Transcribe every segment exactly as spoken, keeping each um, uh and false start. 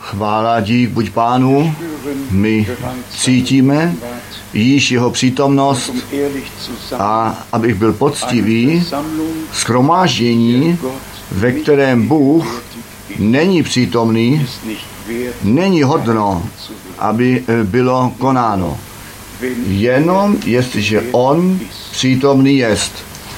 Chvála dík buď Pánu, my cítíme již jeho přítomnost a abych byl poctivý, shromáždění, ve kterém Bůh není přítomný, není hodno, aby bylo konáno. Jenom jestliže on přítomný jest.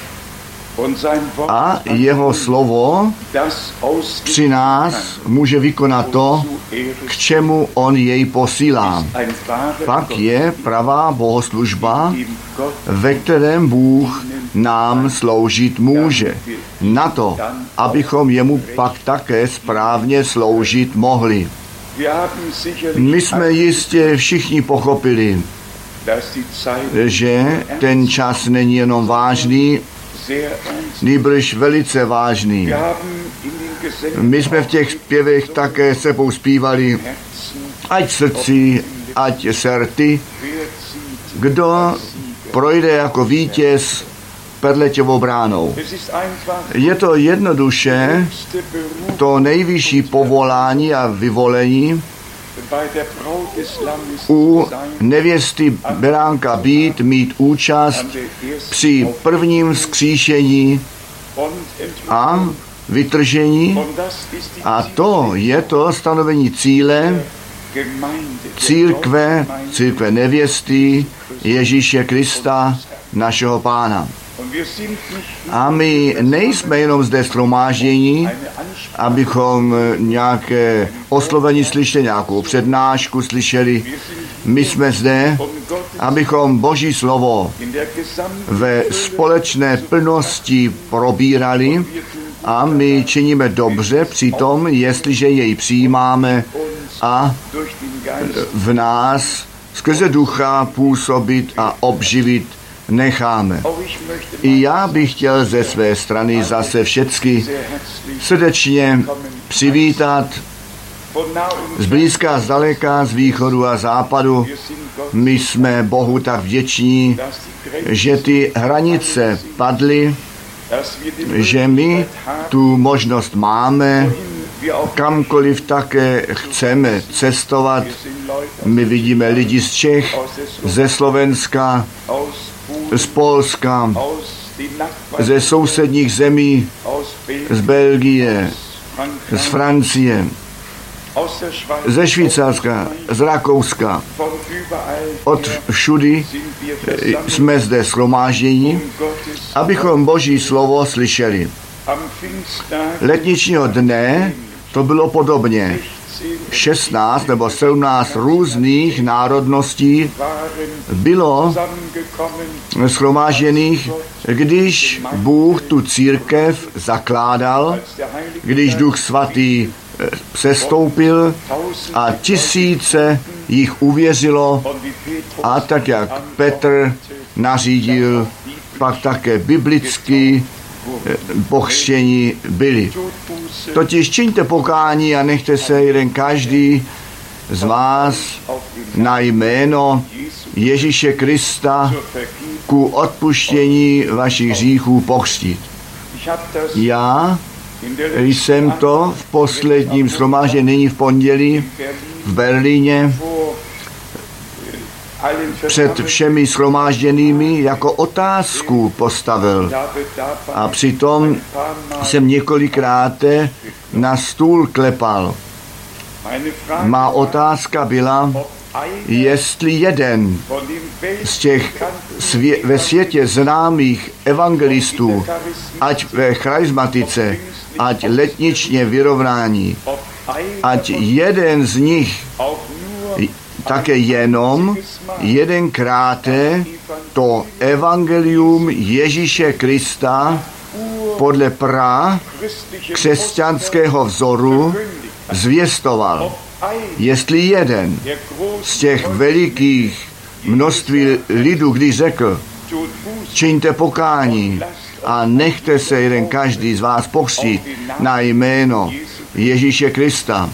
A jeho slovo při nás může vykonat to, k čemu on jej posílá. Pak je pravá bohoslužba, ve kterém Bůh nám sloužit může. Na to, abychom jemu pak také správně sloužit mohli. My jsme jistě všichni pochopili, že ten čas není jenom vážný, nýbrž velice vážný. My jsme v těch zpěvech také sebou zpívali, ať srdci, ať srdci, kdo projde jako vítěz Perletěvou bránou. Je to jednoduše to nejvyšší povolání a vyvolení u nevěsty beránka být, mít účast při prvním vzkříšení a vytržení. A to je to stanovení cíle církve, církve nevěsty Ježíše Krista, našeho Pána. A my nejsme jenom zde shromáždění, abychom nějaké oslovení slyšeli, nějakou přednášku slyšeli. My jsme zde, abychom Boží slovo ve společné plnosti probírali a my činíme dobře přitom, jestliže jej přijímáme a v nás skrze ducha působit a obživit necháme. I já bych chtěl ze své strany zase všecky srdečně přivítat z blízka a z daleka, z východu a západu. My jsme Bohu tak vděční, že ty hranice padly, že my tu možnost máme, kamkoliv také chceme cestovat. My vidíme lidi z Čech, ze Slovenska, z Polska, ze sousedních zemí, z Belgie, z Francie, ze Švýcarska, z Rakouska. Od všudy jsme zde shromáždění, abychom Boží slovo slyšeli. Letničního dne to bylo podobně. šestnáct nebo sedmnáct různých národností bylo shromážděných, když Bůh tu církev zakládal, když Duch Svatý přestoupil a tisíce jich uvěřilo a tak, jak Petr nařídil, pak také biblicky pochřtění byli. Totiž čiňte pokání a nechte se jeden každý z vás na jméno Ježíše Krista ku odpuštění vašich hříchů pochřtít. Já jsem to v posledním shromáždění, nyní v pondělí v Berlíně před všemi shromážděnými jako otázku postavil. A přitom jsem několikrát na stůl klepal. Má otázka byla, jestli jeden z těch svě- ve světě známých evangelistů, ať ve charismatice, ať letničně vyrovnání, ať jeden z nich také jenom jedenkrát to evangelium Ježíše Krista podle pra křesťanského vzoru zvěstoval. Jestli jeden z těch velikých množství lidů, když řekl, čiňte pokání a nechte se jeden každý z vás pochřtít na jméno Ježíše Krista,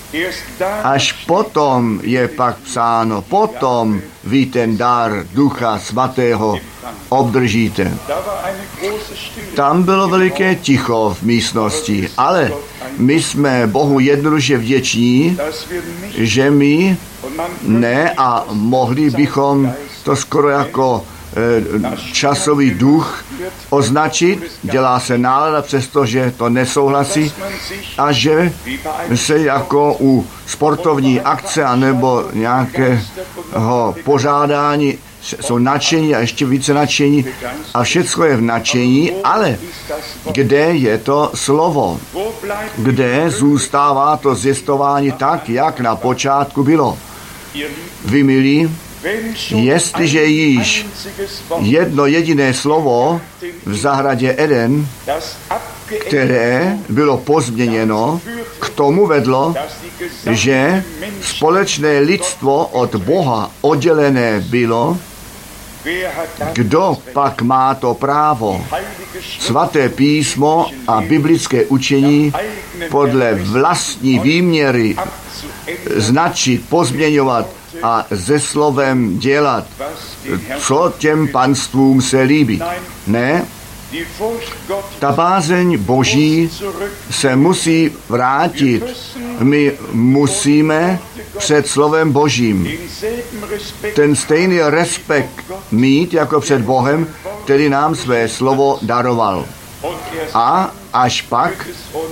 Až potom je pak psáno, potom vy ten dar Ducha Svatého obdržíte. Tam bylo veliké ticho v místnosti, ale my jsme Bohu jednoduše vděční, že my ne a mohli bychom to skoro jako časový duch označit, dělá se nálada, přestože to nesouhlasí, a že se jako u sportovní akce anebo nějakého pořádání jsou nadšení a ještě více nadšení a všecko je v nadšení, ale kde je to slovo? Kde zůstává to zjistování tak, jak na počátku bylo? Vy milí, jestliže již jedno jediné slovo v zahradě Eden, které bylo pozměněno, k tomu vedlo, že společné lidstvo od Boha oddělené bylo, kdo pak má to právo svaté písmo a biblické učení podle vlastní výměry značit, pozměňovat a se slovem dělat, co těm panstvům se líbí. Ne, ta bázeň Boží se musí vrátit. My musíme před slovem Božím ten stejný respekt mít jako před Bohem, který nám své slovo daroval. A až pak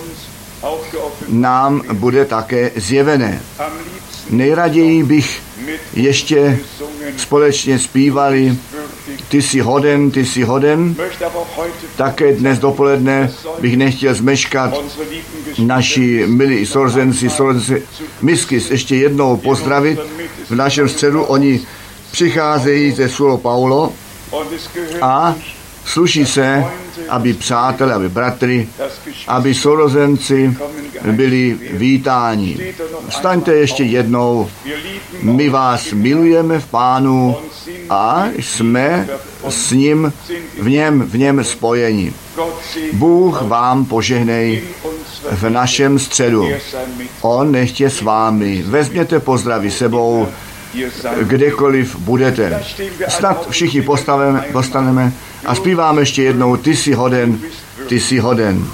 nám bude také zjevené. Nejraději bych ještě společně zpívali Ty jsi hoden, ty jsi hoden. Také dnes dopoledne bych nechtěl zmeškat naši milí sorzenci, sorzenci Miskis ještě jednou pozdravit v našem středu. Oni přicházejí ze Sulo Paulo a sluší se, aby přátelé, aby bratry, aby sourozenci byli vítáni. Vstaňte ještě jednou. My vás milujeme v Pánu a jsme s ním v něm, v něm spojeni. Bůh vám požehnej v našem středu. On nechtě s vámi. Vezměte pozdravy sebou, kdekoliv budete. Snad všichni postaveme, postaneme a zpíváme ještě jednou Ty jsi hoden, ty jsi hoden.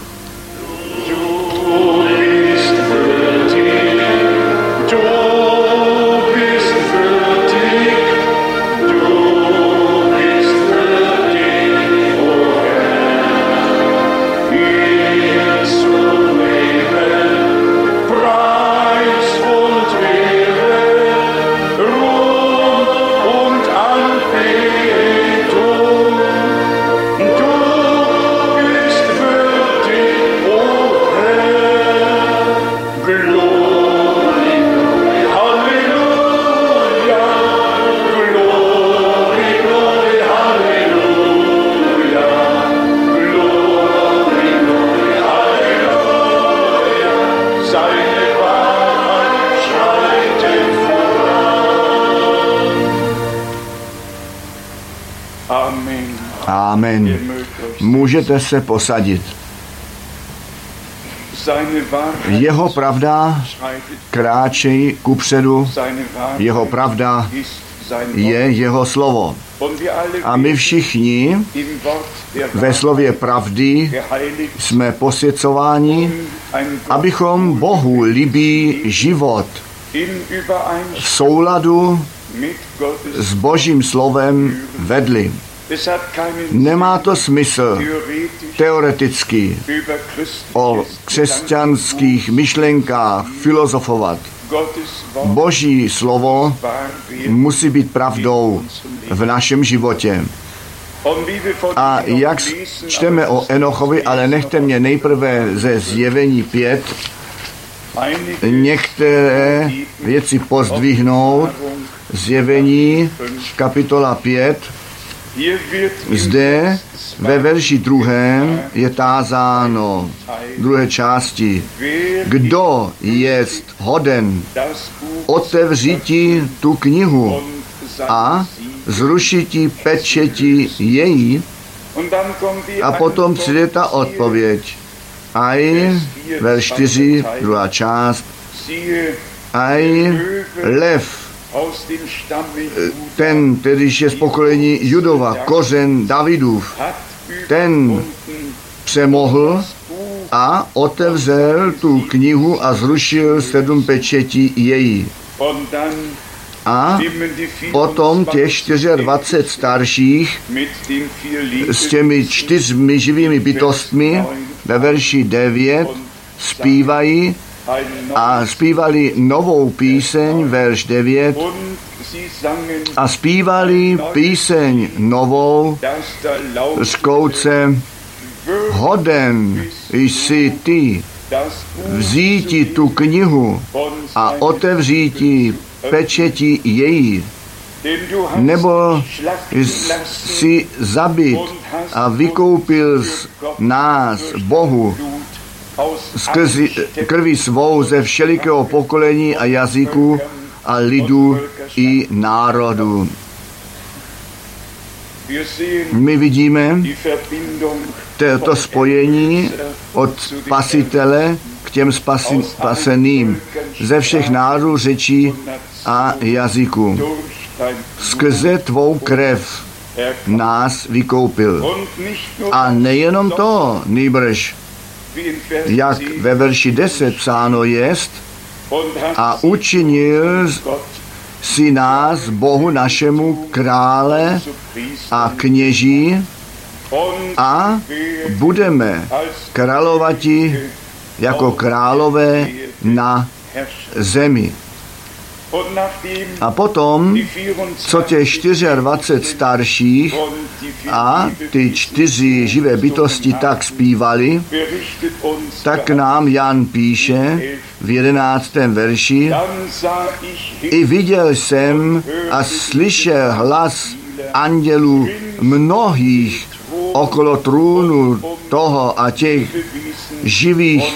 Amen. Můžete se posadit. Jeho pravda kráčejí kupředu, jeho pravda je jeho slovo. A my všichni ve slově pravdy jsme posvěcováni, abychom Bohu líbý život v souladu s Božím slovem vedli. Nemá to smysl teoreticky o křesťanských myšlenkách filozofovat. Boží slovo musí být pravdou v našem životě. A jak čteme o Enochovi, ale nechte mě nejprve ze Zjevení pět některé věci pozdvihnout. Zjevení kapitola pět. Zde ve verši druhém je tázáno druhé části. Kdo jest hoden otevřítí tu knihu a zrušití pečeti její? A potom přijde ta odpověď. A i verš čtyři, druhá část. aj lev, ten, kterýž je z pokolení Judova, kořen Davidův, ten přemohl a otevřel tu knihu a zrušil sedm pečetí její. A potom těch dvacet čtyři starších s těmi čtyřmi živými bytostmi ve verši devět zpívají a zpívali novou píseň, verš devět, a zpívali píseň novou z kouce: hoden jsi ty vzíti tu knihu a otevříti pečeti její, nebo jsi zabit a vykoupil z nás Bohu skrz krví svou ze všelikého pokolení a jazyku a lidu i národu. My vidíme to spojení od spasitele k těm spasi, spaseným ze všech národů, řečí a jazyků. Skrze tvou krev nás vykoupil. A nejenom to, nýbrž, jak ve verši deset psáno jest, a učinil si nás Bohu našemu krále a kněží a budeme královati jako králové na zemi. A potom, co těch dvacet čtyři starších a ty čtyři živé bytosti tak zpívali, tak nám Jan píše v jedenáctém verši: i viděl jsem a slyšel hlas andělů mnohých okolo trůnu toho a těch živých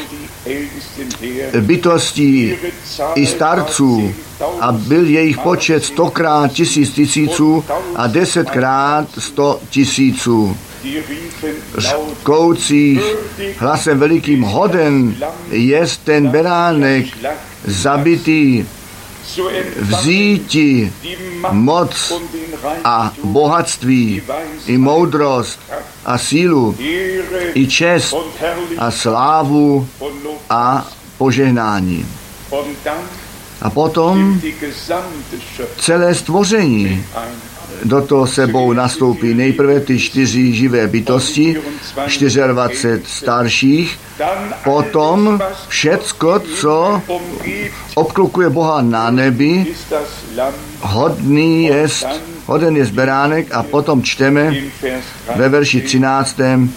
bytostí i starců, a byl jejich počet stokrát tisíc tisíců a desetkrát sto tisíců. Řkoucích hlasem velikým: hoden jest ten beránek zabitý vzíti moc a bohatství i moudrost a sílu i čest a slávu a požehnání. A potom celé stvoření do toho sebou nastoupí nejprve ty čtyři živé bytosti, dvacet čtyři starších, potom všecko, co obklukuje Boha na nebi, hodný jest, hoden jest beránek, a potom čteme ve verši třináctém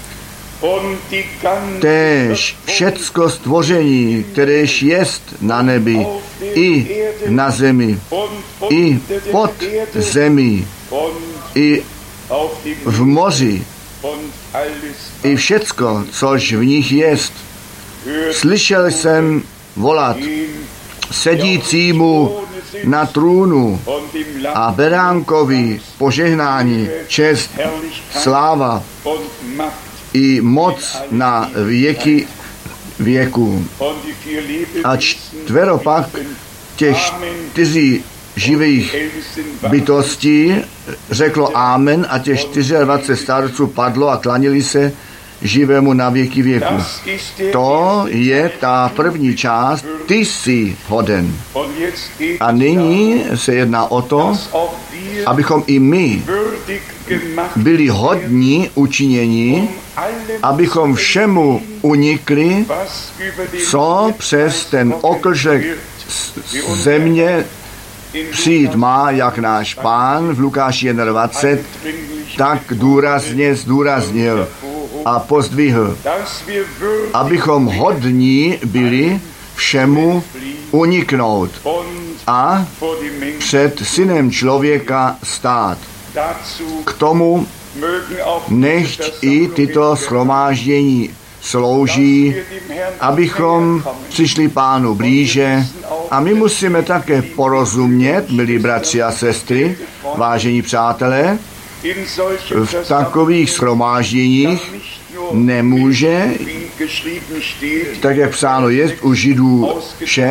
též všecko stvoření, kteréž jest na nebi i na zemi, i pod zemí, i v moři, i všecko, což v nich jest. Slyšel jsem volat sedícímu na trůnu a beránkovi požehnání, čest, sláva i moc na věky věků. A čtveropak těch čtyři živých bytostí řeklo amen a těch dvacet čtyři starců padlo a klanili se živému na věky věku. To je ta první část, ty jsi hoden. A nyní se jedná o to, abychom i my byli hodní učinění, abychom všemu unikli, co přes ten oklšek země přijít má, jak náš Pán v Lukáši dvacet jedna tak důrazně zdůraznil a pozdvihl, abychom hodní byli všemu uniknout a před synem člověka stát. K tomu nechť i tyto shromáždění slouží, abychom přišli Pánu blíže, a my musíme také porozumět, milí bratři a sestry, vážení přátelé, v takových shromážděních nemůže, tak jak psáno jest u Židů šest,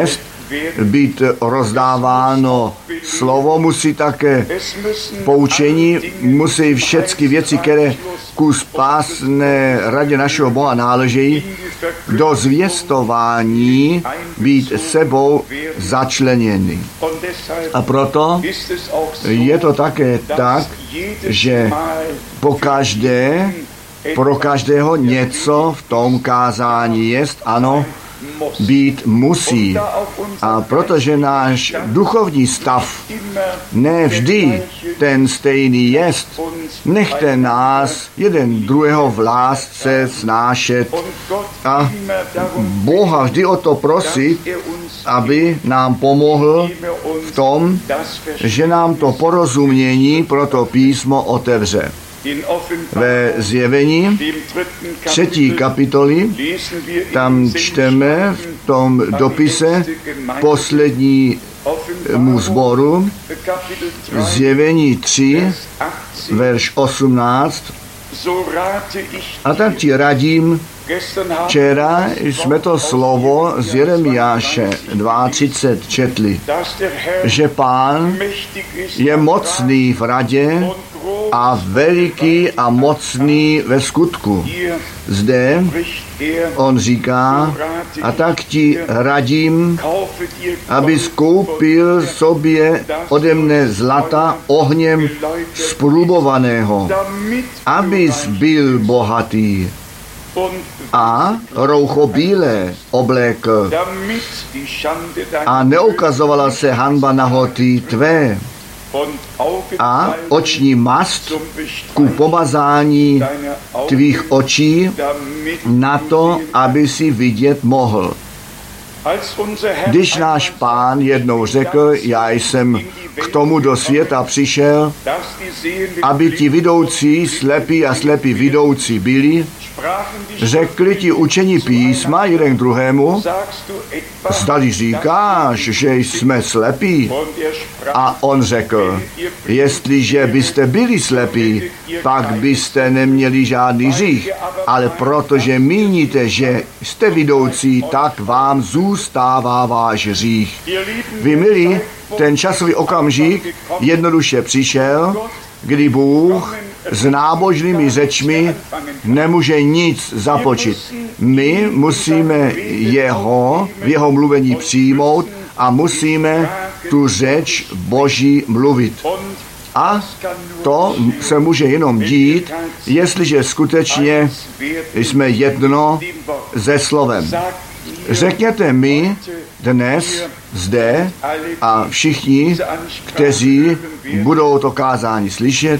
být rozdáváno slovo, musí také poučení, musí všechny věci, které ku spásné radě našeho Boha náležejí, do zvěstování být sebou začleněny. A proto je to také tak, že po každé, pro každého něco v tom kázání jest, ano, být musí. A protože náš duchovní stav ne vždy ten stejný jest, nechte nás jeden druhého v lásce snášet a Boha vždy o to prosit, aby nám pomohl v tom, že nám to porozumění pro to písmo otevře. Ve Zjevení třetí kapitoly tam čteme v tom dopise poslednímu sboru Zjevení tři, verš osmnáct. A tak ti radím, včera jsme to slovo z Jeremiáše třicet dva četli, že Pán je mocný v radě a veliký a mocný ve skutku. Zde on říká, a tak ti radím, abys koupil sobě ode mne zlata ohněm zprůbovaného, abys byl bohatý a roucho bílé oblékl a neukazovala se hanba nahoty tvé a oční mast ku pomazání tvých očí na to, aby si vidět mohl. Když náš Pán jednou řekl, já jsem k tomu do světa přišel, aby ti vidoucí, slepí a slepí vidoucí byli, řekli ti učení písma jeden k druhému, zdali říkáš, že jsme slepí. A on řekl, jestliže byste byli slepí, pak byste neměli žádný hřích, ale protože míníte, že jste vidoucí, tak vám zůstává váš hřích. Vy milí, ten časový okamžik jednoduše přišel, kdy Bůh s nábožnými řečmi nemůže nic započít. My musíme jeho, v jeho mluvení přijmout a musíme tu řeč Boží mluvit. A to se může jenom dít, jestliže skutečně jsme jedno se slovem. Řekněte mi dnes zde a všichni, kteří budou to kázání slyšet,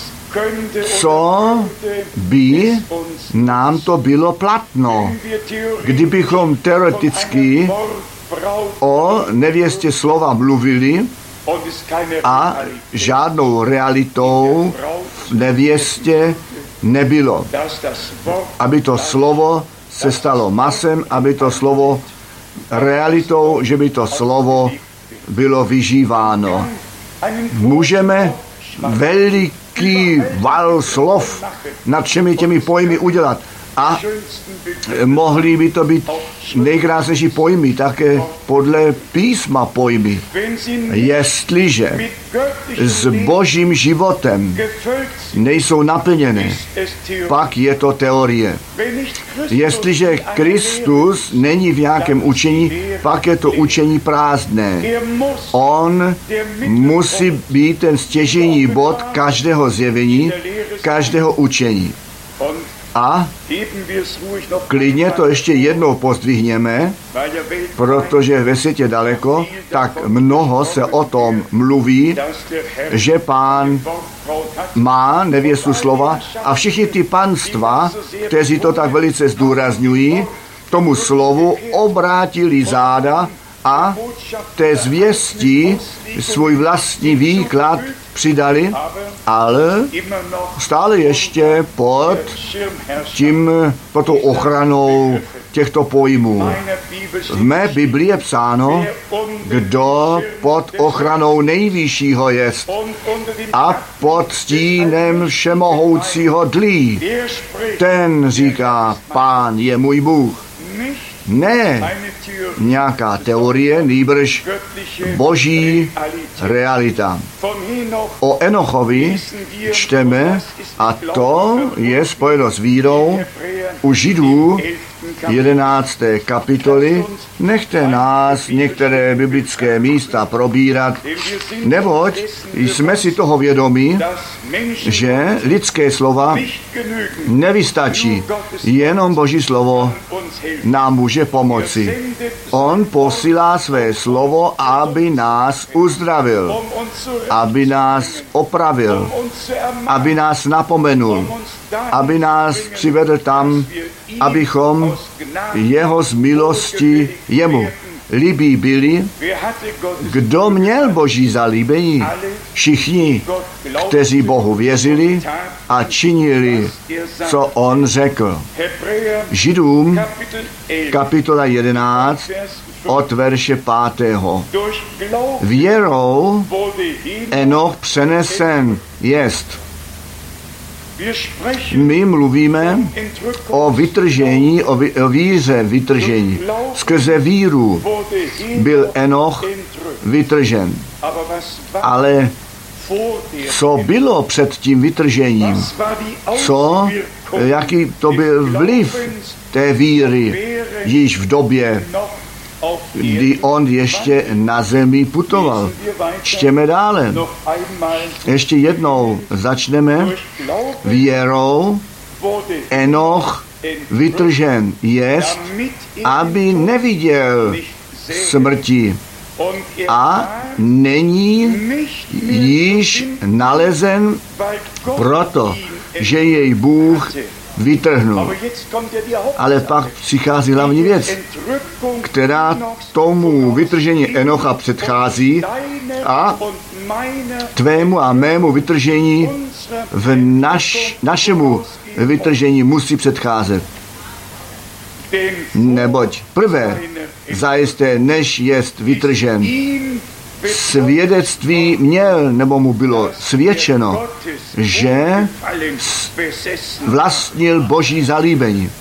co by nám to bylo platno, kdybychom teoreticky o nevěstě slova mluvili a žádnou realitou v nevěstě nebylo. Aby to slovo se stalo masem, aby to slovo realitou, že by to slovo bylo vyžíváno. Můžeme veliký val slov nad všemi těmi pojmy udělat. A mohly by to být nejkrásnější pojmy, také podle písma pojmy. Jestliže s Božím životem nejsou naplněné, pak je to teorie. Jestliže Kristus není v nějakém učení, pak je to učení prázdné. On musí být ten stěžejní bod každého zjevení, každého učení. A klidně to ještě jednou pozdvihněme, protože ve světě daleko tak mnoho se o tom mluví, že Pán má nevěstu slova a všichni ty panstva, kteří to tak velice zdůrazňují, tomu slovu obrátili záda a té zvěstí svůj vlastní výklad přidali, ale stále ještě pod tím, pod tou ochranou těchto pojmů. V mé Biblii je psáno, kdo pod ochranou nejvyššího jest a pod stínem všemohoucího dlí. Ten říká, Pán je můj Bůh. Ne nějaká teorie, nýbrž boží realita. O Enochovi čteme, a to je spojeno s vírou u Židů jedenácté kapitoly. Nechte nás některé biblické místa probírat, neboť jsme si toho vědomí, že lidské slova nevystačí. Jenom Boží slovo nám může pomoci. On posílá své slovo, aby nás uzdravil, aby nás opravil, aby nás napomenul, aby nás přivedl tam, abychom jeho z milosti jemu líbí byli. Kdo měl Boží zalíbení? Všichni, kteří Bohu věřili a činili, co on řekl. Židům kapitola jedenáct od verše pátého. Věrou Enoch přenesen jest. My mluvíme o vytržení, o, vy, o víře vytržení. Skrze víru byl Enoch vytržen. Ale co bylo před tím vytržením? Co, jaký to byl vliv té víry již v době, kdy on ještě na zemi putoval? Čtěme dále. Ještě jednou začneme. Věrou Enoch vytržen jest, aby neviděl smrti a není již nalezen proto, že jej Bůh vytrhnul. Ale pak přichází hlavní věc, která tomu vytržení Enocha předchází a tvému a mému vytržení v naš, našemu vytržení musí předcházet. Neboť prvé, zajisté, než jest vytržen, svědectví měl, nebo mu bylo svědčeno, že vlastnil Boží zalíbení.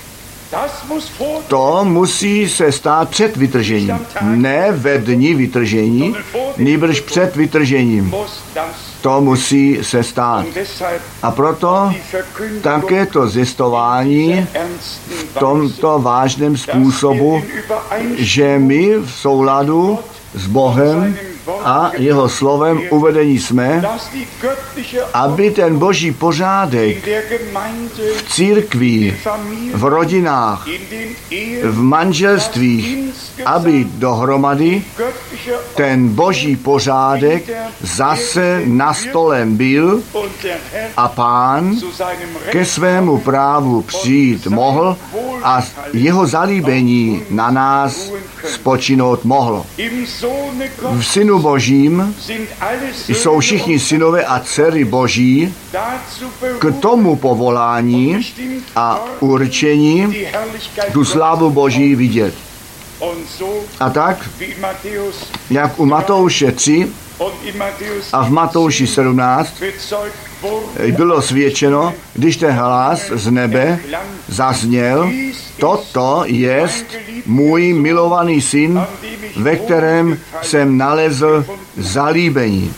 To musí se stát před vytržením. Ne ve dni vytržení, nýbrž před vytržením. To musí se stát. A proto také to zjistování v tomto vážném způsobu, že my v souladu s Bohem a jeho slovem uvedení jsme, aby ten boží pořádek v církvi, v rodinách, v manželstvích, aby dohromady ten boží pořádek zase na stolem byl a Pán ke svému právu přijít mohl a jeho zalíbení na nás spočinout mohlo. V Synu Božím jsou všichni synové a dcery Boží k tomu povolání a určení tu slávu Boží vidět. A tak, jak u Matouše tři a v Matouši sedmnáct bylo svědčeno, když ten hlas z nebe zazněl, toto jest můj milovaný syn, ve kterém jsem nalezl zalíbení.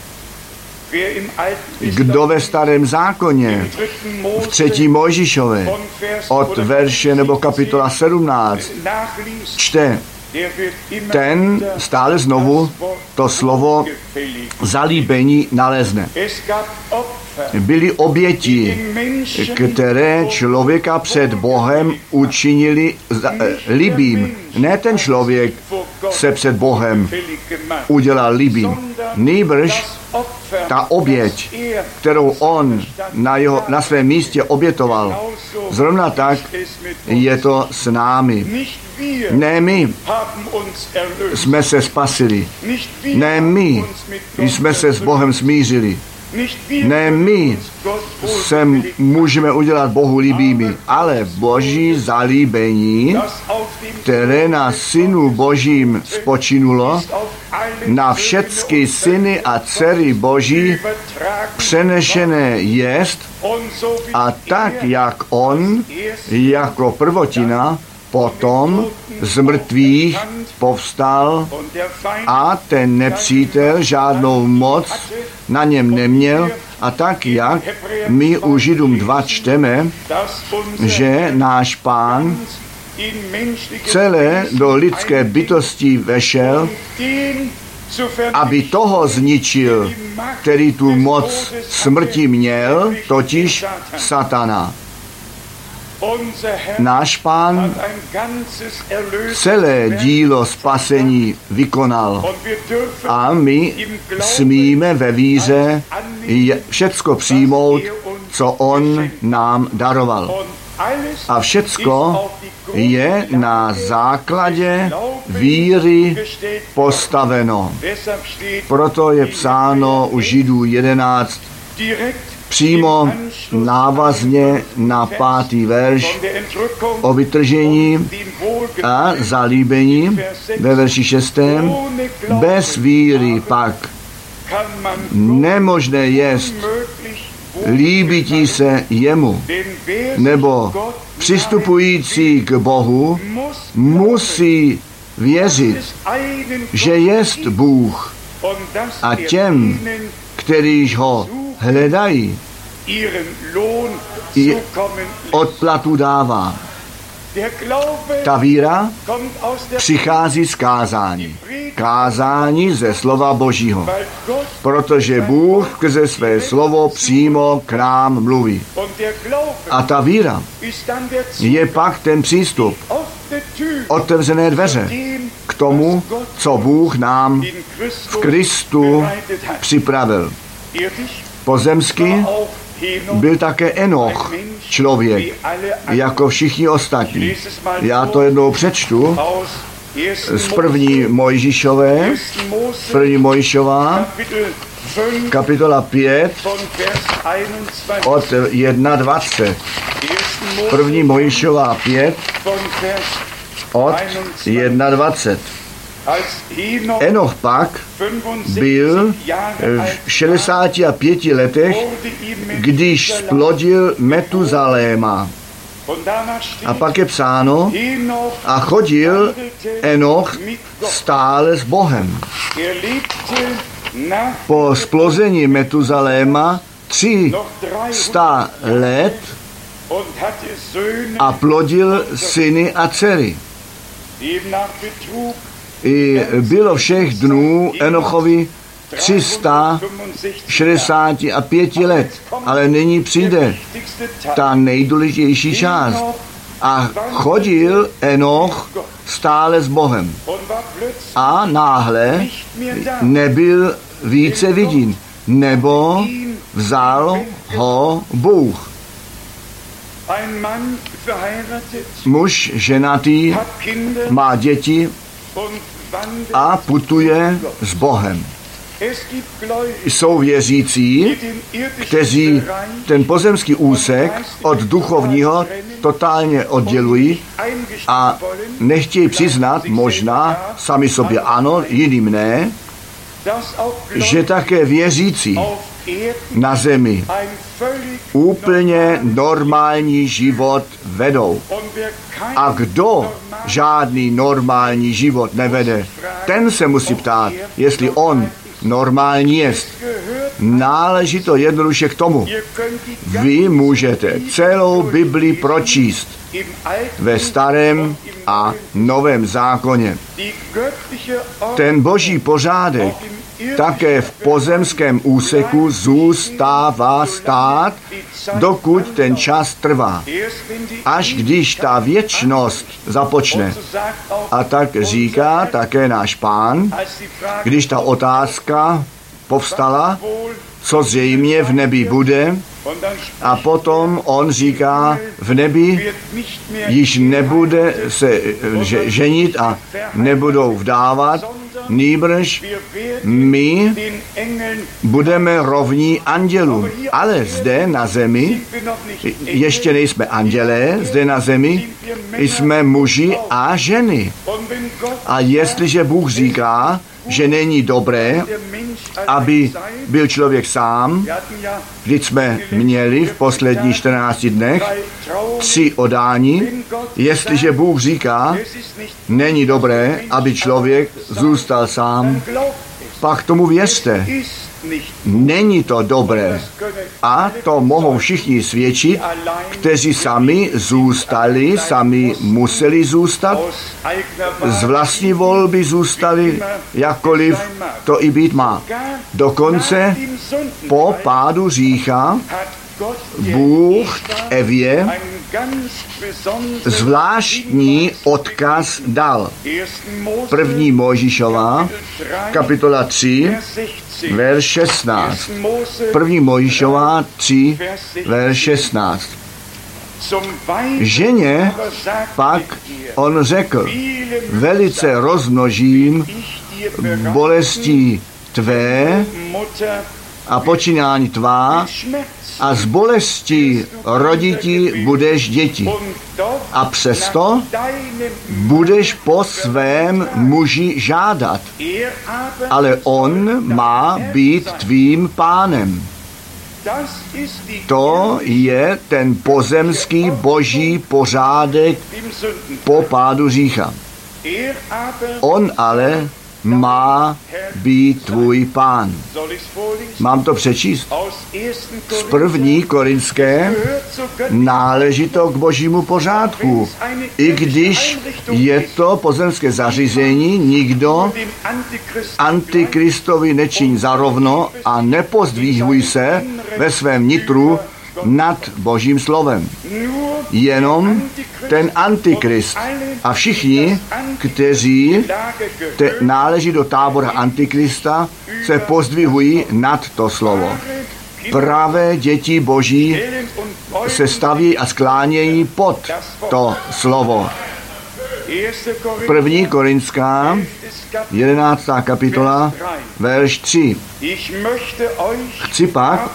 Kdo ve starém zákoně, v třetí Mojžíšové, od verše nebo kapitola sedmnáct, čte, ten stále znovu to slovo zalíbení nalezne. Byly oběti, které člověka před Bohem učinili líbým. Ne ten člověk se před Bohem udělal líbým. Nýbrž ta oběť, kterou on na, jeho, na svém místě obětoval, zrovna tak je to s námi. Ne my jsme se spasili. Ne my jsme se s Bohem smířili. Ne my se můžeme udělat Bohu líbými, ale Boží zalíbení, které na Synu Božím spočinulo, na všechny syny a dcery Boží přenešené jest, a tak, jak on jako prvotina potom z mrtvých povstal a ten nepřítel žádnou moc na něm neměl. A tak, jak my u Židům dva čteme, že náš Pán celé do lidské bytosti vešel, aby toho zničil, který tu moc smrti měl, totiž satana. Náš Pán celé dílo spasení vykonal a my smíme ve víře všecko přijmout, co on nám daroval. A všecko je na základě víry postaveno. Proto je psáno u Židů jedenáct přímo návazně na pátý verš o vytržení a zalíbení ve verši šestém. Bez víry pak nemožné jest líbití se jemu, nebo přistupující k Bohu musí věřit, že jest Bůh a těm, kterýž ho hledají, i odplatu dává. Ta víra přichází z kázání. Kázání ze slova Božího. Protože Bůh skrze své slovo přímo k nám mluví. A ta víra je pak ten přístup, otevřené dveře k tomu, co Bůh nám v Kristu připravil. Pozemsky byl také Enoch člověk, jako všichni ostatní. Já to jednou přečtu z první Mojžíšové, první Mojžíšová, kapitola pět, od dvacet jedna. První Mojžíšová pět, od dvacet jedna. Enoch pak byl v šedesáti pěti letech, když splodil Metuzaléma. A pak je psáno, a chodil Enoch stále s Bohem. Po splození Metuzaléma tři sta let a plodil syny a dcery. I bylo všech dnů Enochovi tři sta šedesát pět let, ale nyní přijde ta nejdůležitější část. A chodil Enoch stále s Bohem. A náhle nebyl více vidím, nebo vzal ho Bůh. Muž ženatý má děti a putuje s Bohem. Jsou věřící, kteří ten pozemský úsek od duchovního totálně oddělují a nechtějí přiznat, možná sami sobě ano, jiným ne, že také věřící na zemi úplně normální život vedou. A kdo žádný normální život nevede, ten se musí ptát, jestli on normální jest. Náleží to jednoduše k tomu. Vy můžete celou Bibli pročíst ve starém a novém zákoně. Ten boží pořádek také v pozemském úseku zůstává stát, dokud ten čas trvá. Až když ta věčnost započne. A tak říká také náš Pán, když ta otázka povstala, co zřejmě v nebi bude, a potom on říká, v nebi již nebude se ženit a nebudou vdávat, nýbrž my budeme rovní andělům. Ale zde na zemi, ještě nejsme andělé, zde na zemi jsme muži a ženy. A jestliže Bůh říká, že není dobré, aby byl člověk sám. Vždyť jsme měli v posledních čtrnácti dnech tři odání. Jestliže Bůh říká, není dobré, aby člověk zůstal sám, pak tomu věřte. Není to dobré. A to mohou všichni svědčit, kteří sami zůstali, sami museli zůstat, z vlastní volby zůstali, jakkoliv to i být má. Dokonce po pádu hřícha Bůh Evě zvláštní odkaz dal. První Mojžíšova, kapitola tři, verš šestnáct. První Mojžíšova tři, verš šestnáct. Ženě pak on řekl, velice rozmnožím bolestí tvé a počínání tvá a z bolesti rodití budeš děti. A přesto budeš po svém muži žádat, ale on má být tvým pánem. To je ten pozemský boží pořádek po pádu hřícha. On ale má být tvůj pán. Mám to přečíst? Z první Korinské náleží to k božímu pořádku. I když je to pozemské zařízení, nikdo antikristovi nečiň zarovno a nepozdvihuj se ve svém nitru nad božím slovem. Jenom ten antikrist a všichni, kteří te náleží do tábora antikrista, se pozdvihují nad to slovo. Pravé děti boží se staví a sklánějí pod to slovo. První Korinská, jedenáctá kapitola, verš tři. Chci pak,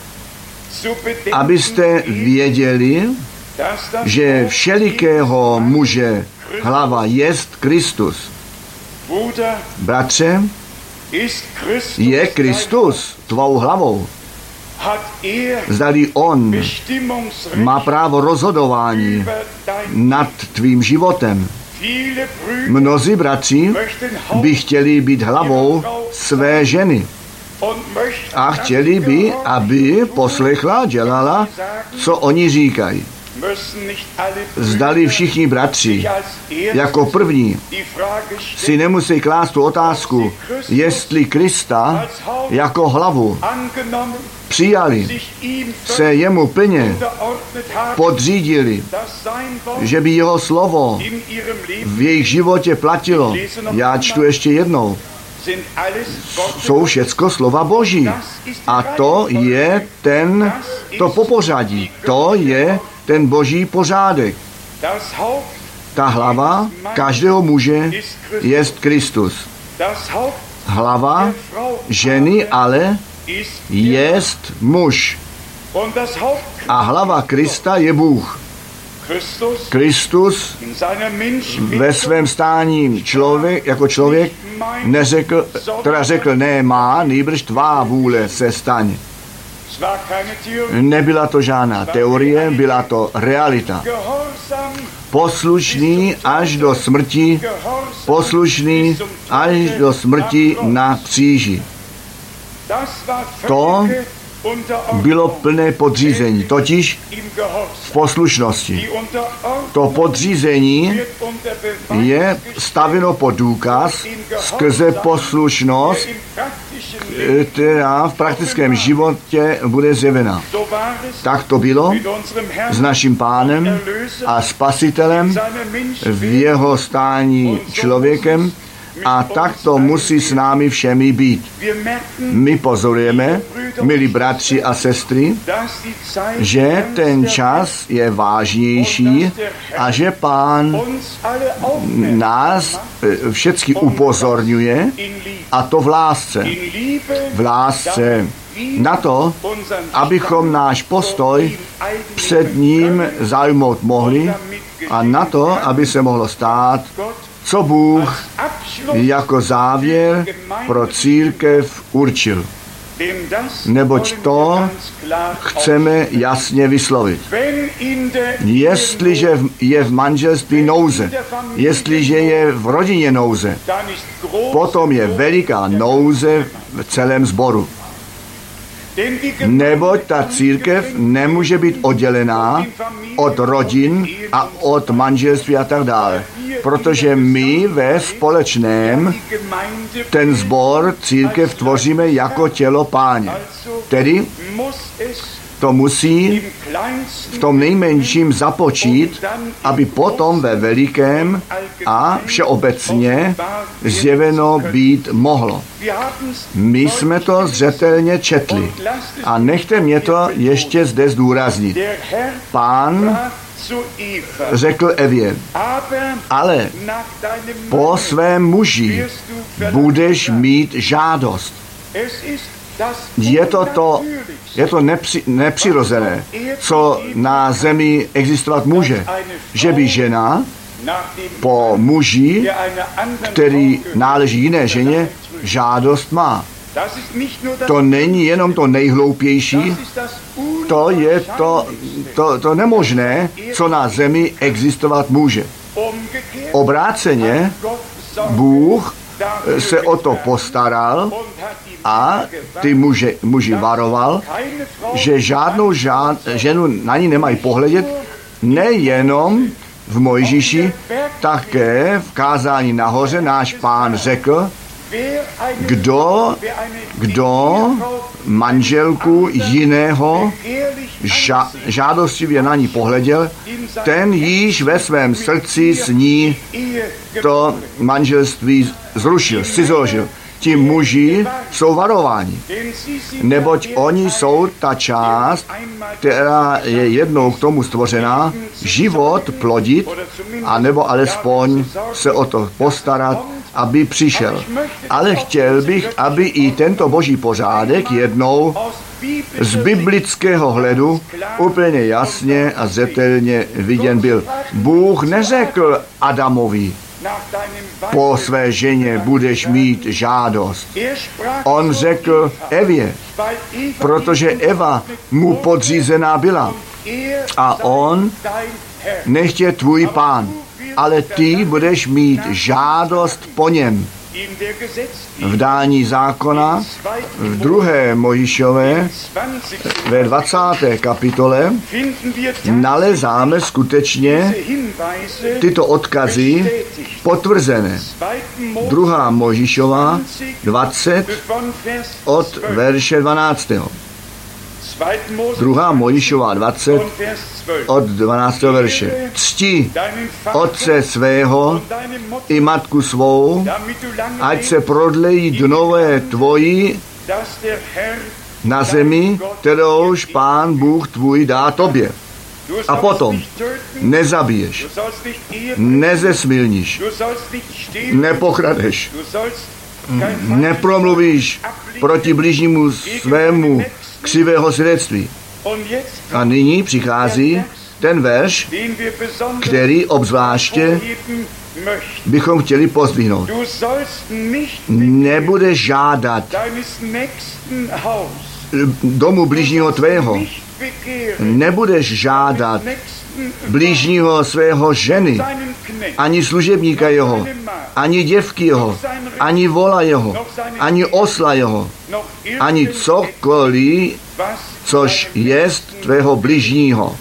abyste věděli, že všelikého muže hlava jest Kristus. Bratře, je Kristus tvou hlavou. Zdali on má právo rozhodování nad tvým životem. Mnozí bratři by chtěli být hlavou své ženy. A chtěli by, aby poslechla, dělala, co oni říkají. Zdali všichni bratři jako první si nemusí klást tu otázku, jestli Krista jako hlavu přijali, se jemu plně podřídili, že by jeho slovo v jejich životě platilo. Já čtu ještě jednou. Jsou všecko slova Boží. A to je ten, to popořadí. To je ten boží pořádek. Ta hlava každého muže jest Kristus. Hlava ženy ale jest muž. A hlava Krista je Bůh. Kristus ve svém stání člověk, jako člověk neřekl, teda řekl, ne má, nýbrž tvá vůle se staň. Nebyla to žádná teorie, byla to realita. Poslušný až do smrti, poslušný až do smrti na kříži. To bylo plné podřízení, totiž v poslušnosti. To podřízení je staveno pod důkaz skrze poslušnost, která v praktickém životě bude zjevena. Tak to bylo s naším pánem a spasitelem v jeho stání člověkem a tak to musí s námi všemi být. My pozorujeme, milí bratři a sestry, že ten čas je vážnější a že Pán nás všechny upozorňuje, a to v lásce. V lásce na to, abychom náš postoj před ním zaujmout mohli a na to, aby se mohlo stát, co Bůh jako závěr pro církev určil. Neboť to chceme jasně vyslovit. Jestliže je v manželství nouze, jestliže je v rodině nouze, potom je veliká nouze v celém sboru. Neboť ta církev nemůže být oddělená od rodin a od manželství a tak dále. Protože my ve společném ten sbor, církev tvoříme jako tělo Páně. Tedy to musí v tom nejmenším započít, aby potom ve velikém a všeobecně zjeveno být mohlo. My jsme to zřetelně četli a nechte mě to ještě zde zdůraznit. Pán řekl Evě, ale po svém muži budeš mít žádost. Je to, to, je to nepři, nepřirozené, co na zemi existovat může, že by žena po muži, který náleží jiné ženě, žádost má. To není jenom to nejhloupější, to je to, to, to nemožné, co na zemi existovat může. Obráceně Bůh se o to postaral a ty muže, muži varoval, že žádnou žád, ženu na ní nemají pohledět, nejenom v Mojžíši, také v kázání nahoře náš Pán řekl, kdo, kdo manželku jiného ža, žádostivě na ní pohleděl, ten již ve svém srdci s ní to manželství zrušil, zcizoložil. Ti muži jsou varováni, neboť oni jsou ta část, která je jednou k tomu stvořená, život plodit, anebo alespoň se o to postarat, aby přišel. Ale chtěl bych, aby i tento boží pořádek jednou z biblického hledu úplně jasně a zřetelně viděn byl. Bůh neřekl Adamovi, po své ženě budeš mít žádost. On řekl Evě, protože Eva mu podřízená byla. A on nechť je tvůj Pán, ale ty budeš mít žádost po něm. V dání zákona v druhé Mojžíšové ve dvacáté kapitole nalezáme skutečně tyto odkazy potvrzené. Druhá Mojžíšova dvacet od verše dvanáctého. Druhá Mojžíšova dvacet od dvanáctého verše. Cti otce svého i matku svou, ať se prodlejí dnové tvoji na zemi, kterouž Pán Bůh tvůj dá tobě. A potom nezabiješ, nezesmilníš, nepokradeš, nepromluvíš proti bližnímu svému křivého svědectví. A nyní přichází ten verš, který obzvláště bychom chtěli pozdvihnout. Nebudeš žádat domu blížního tvého, nebudeš žádat blížního svého ženy, ani služebníka jeho, ani děvky jeho, ani vola jeho, ani osla jeho, ani cokoliv, což jest tvého bližního.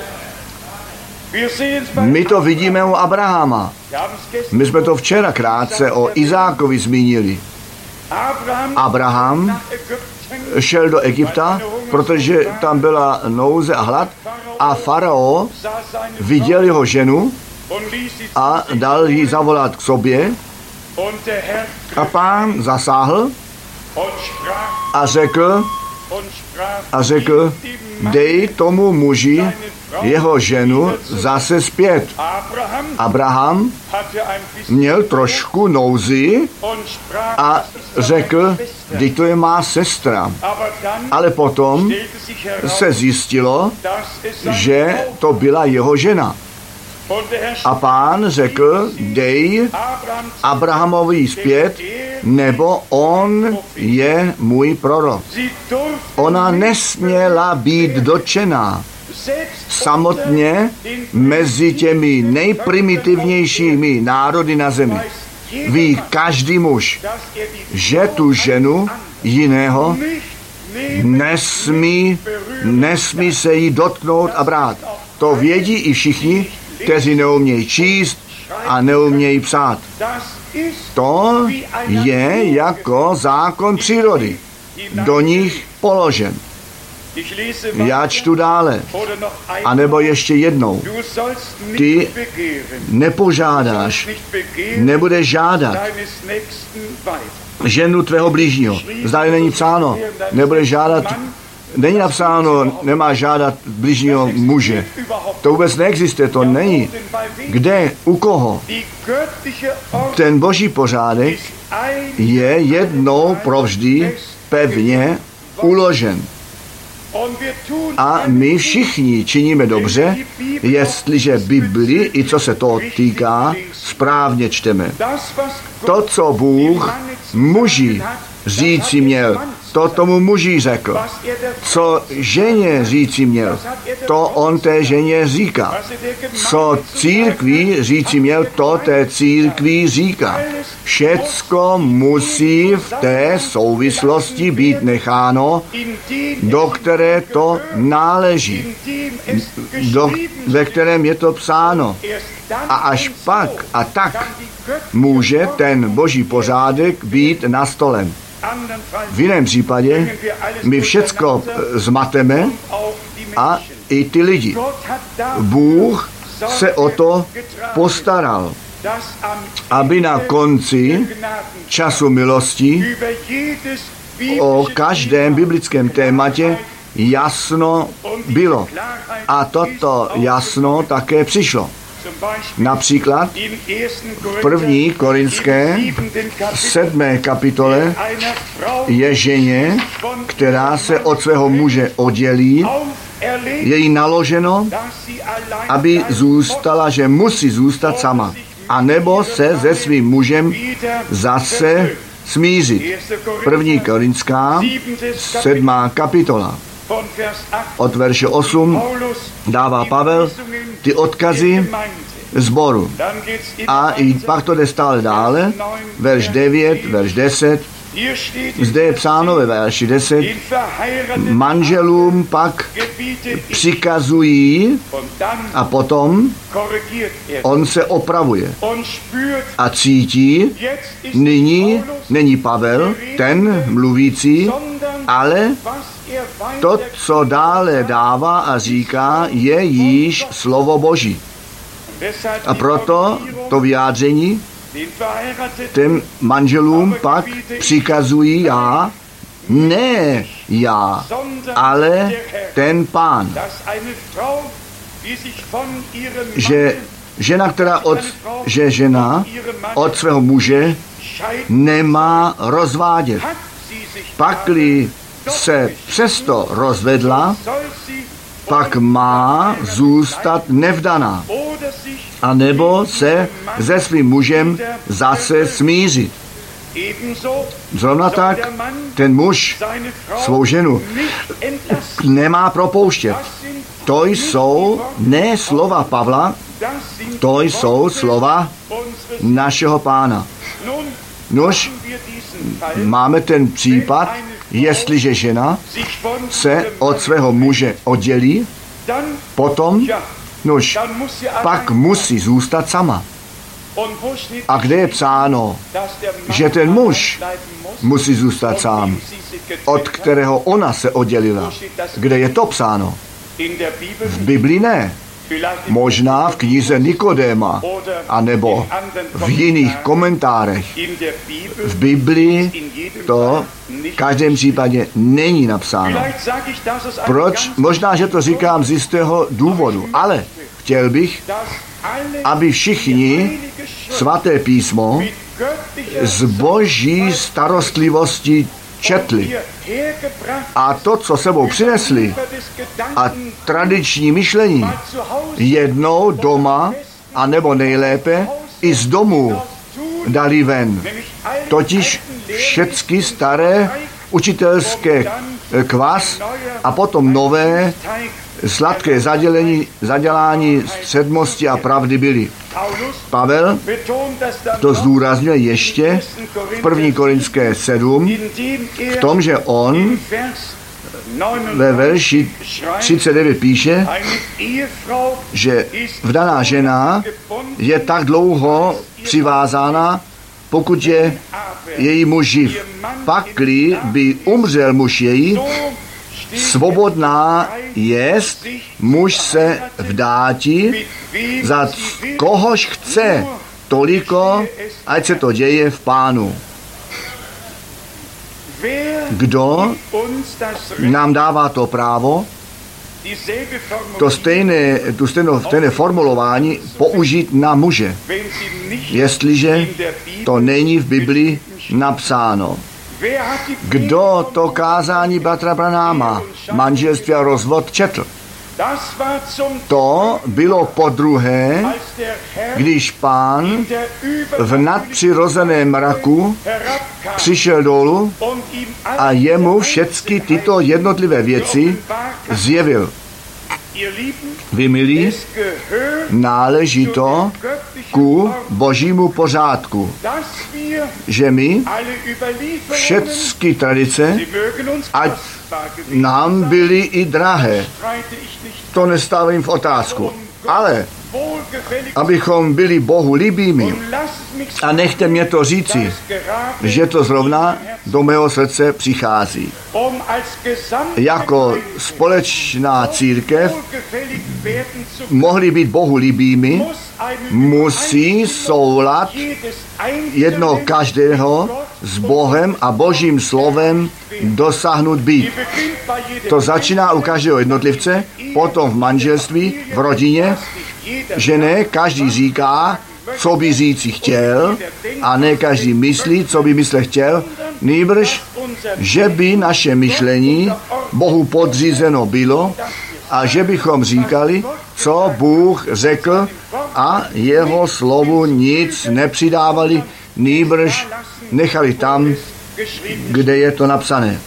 My to vidíme u Abrahama. My jsme to včera krátce o Izákovi zmínili. Abraham šel do Egypta, protože tam byla nouze a hlad a farao viděl jeho ženu a dal ji zavolat k sobě a Pán zasáhl a řekl, a řekl, dej tomu muži jeho ženu zase zpět. Abraham měl trošku nouzi a řekl, vždyť to je má sestra. Ale potom se zjistilo, že to byla jeho žena. A Pán řekl, dej Abrahamovi zpět, nebo on je můj prorok. Ona nesměla být dotčená. Samotně mezi těmi nejprimitivnějšími národy na zemi ví každý muž, že tu ženu jiného nesmí, nesmí se jí dotknout a brát. To vědí i všichni, kteří neumějí číst a neumějí psát. To je jako zákon přírody, do nich položen. Já čtu dále, anebo ještě jednou. Ty nepožádáš, nebudeš žádat ženu tvého blížního. Zdále není psáno, nebudeš žádat, není napsáno, nemá žádat blížního muže. To vůbec neexistuje, to není. Kde, u koho? Ten boží pořádek je jednou provždy pevně uložen. A my všichni činíme dobře, jestliže Bibli, i co se toho týká, správně čteme. To, co Bůh muži říci měl, to tomu muži řekl. Co ženě říci měl, to on té ženě říká. Co církví říci měl, to té církví říká. Všecko musí v té souvislosti být necháno, do které to náleží, do, ve kterém je to psáno. A až pak a tak může ten boží pořádek být nastolen. V jiném případě my všecko zmateme a i ty lidi. Bůh se o to postaral, aby na konci času milosti o každém biblickém tématě jasno bylo. A toto jasno také přišlo. Například v první Korinské sedmé kapitole je ženě, která se od svého muže oddělí, je jí naloženo, aby zůstala, že musí zůstat sama, a nebo se se svým mužem zase smířit. První Korinská sedmá kapitola. Od verše osm dává Pavel ty odkazy sboru. A i pak to jde stále dále. Verš devět, verš deset. Zde je psáno ve verši deset. Manželům pak přikazují a potom on se opravuje a cítí, nyní není Pavel ten mluvící, ale to, co dále dává a říká, je již slovo Boží. A proto to vyjádření těm manželům pak přikazují já, ne já, ale ten Pán. Že žena, která od, že žena od svého muže nemá rozvádět. Pakli se přesto rozvedla, pak má zůstat nevdaná, a nebo se se svým mužem zase smířit. Zrovna tak ten muž svou ženu nemá propouštět. To jsou ne slova Pavla, to jsou slova našeho Pána. Nož, máme ten případ, jestliže žena se od svého muže oddělí, potom, nož, pak musí zůstat sama. A kde je psáno, že ten muž musí zůstat sám, od kterého ona se oddělila? Kde je to psáno? V Biblii ne. Možná v knize Nikodéma, anebo v jiných komentárech. V Biblii to v každém případě není napsáno. Proč? Možná, že to říkám z jistého důvodu, ale chtěl bych, aby všichni svaté písmo z boží starostlivosti četli. A to, co sebou přinesli, a tradiční myšlení, jednou doma a nebo nejlépe i z domu dali ven. Totiž všecky staré učitelské kvas a potom nové sladké zadělení, zadělání středmosti a pravdy byly. Pavel to zdůraznil ještě v první Korinské sedm v tom, že on ve verši třicet devět píše, že vdaná žena je tak dlouho přivázána, pokud je její muž živ. Pakli by umřel muž její, svobodná jest, muž se vdátí, za kohož chce, toliko, ať se to děje v Pánu. Kdo nám dává to právo, to stejné, tu stejné, stejné formulování použít na muže, jestliže to není v Biblii napsáno. Kdo to kázání bratra Branáma, manželství a rozvod, četl? To bylo podruhé, když Pán v nadpřirozeném mraku přišel dolů a jemu všechny tyto jednotlivé věci zjevil. Vy milí, náleží to ku božímu pořádku, že my všechny tradice, ať nám byly i drahé, to nestavím v otázku, ale abychom byli Bohu líbými, a nechte mě to říci, že to zrovna do mého srdce přichází. Jako společná církev mohli být Bohu líbými, musí soulad jedno každého s Bohem a Božím slovem dosáhnout být. To začíná u každého jednotlivce, potom v manželství, v rodině, že ne každý říká, co by říci chtěl, a ne každý myslí, co by myslet chtěl, nýbrž, že by naše myšlení Bohu podřízeno bylo a že bychom říkali, co Bůh řekl a jeho slovu nic nepřidávali, nýbrž nechali tam, kde je to napsané.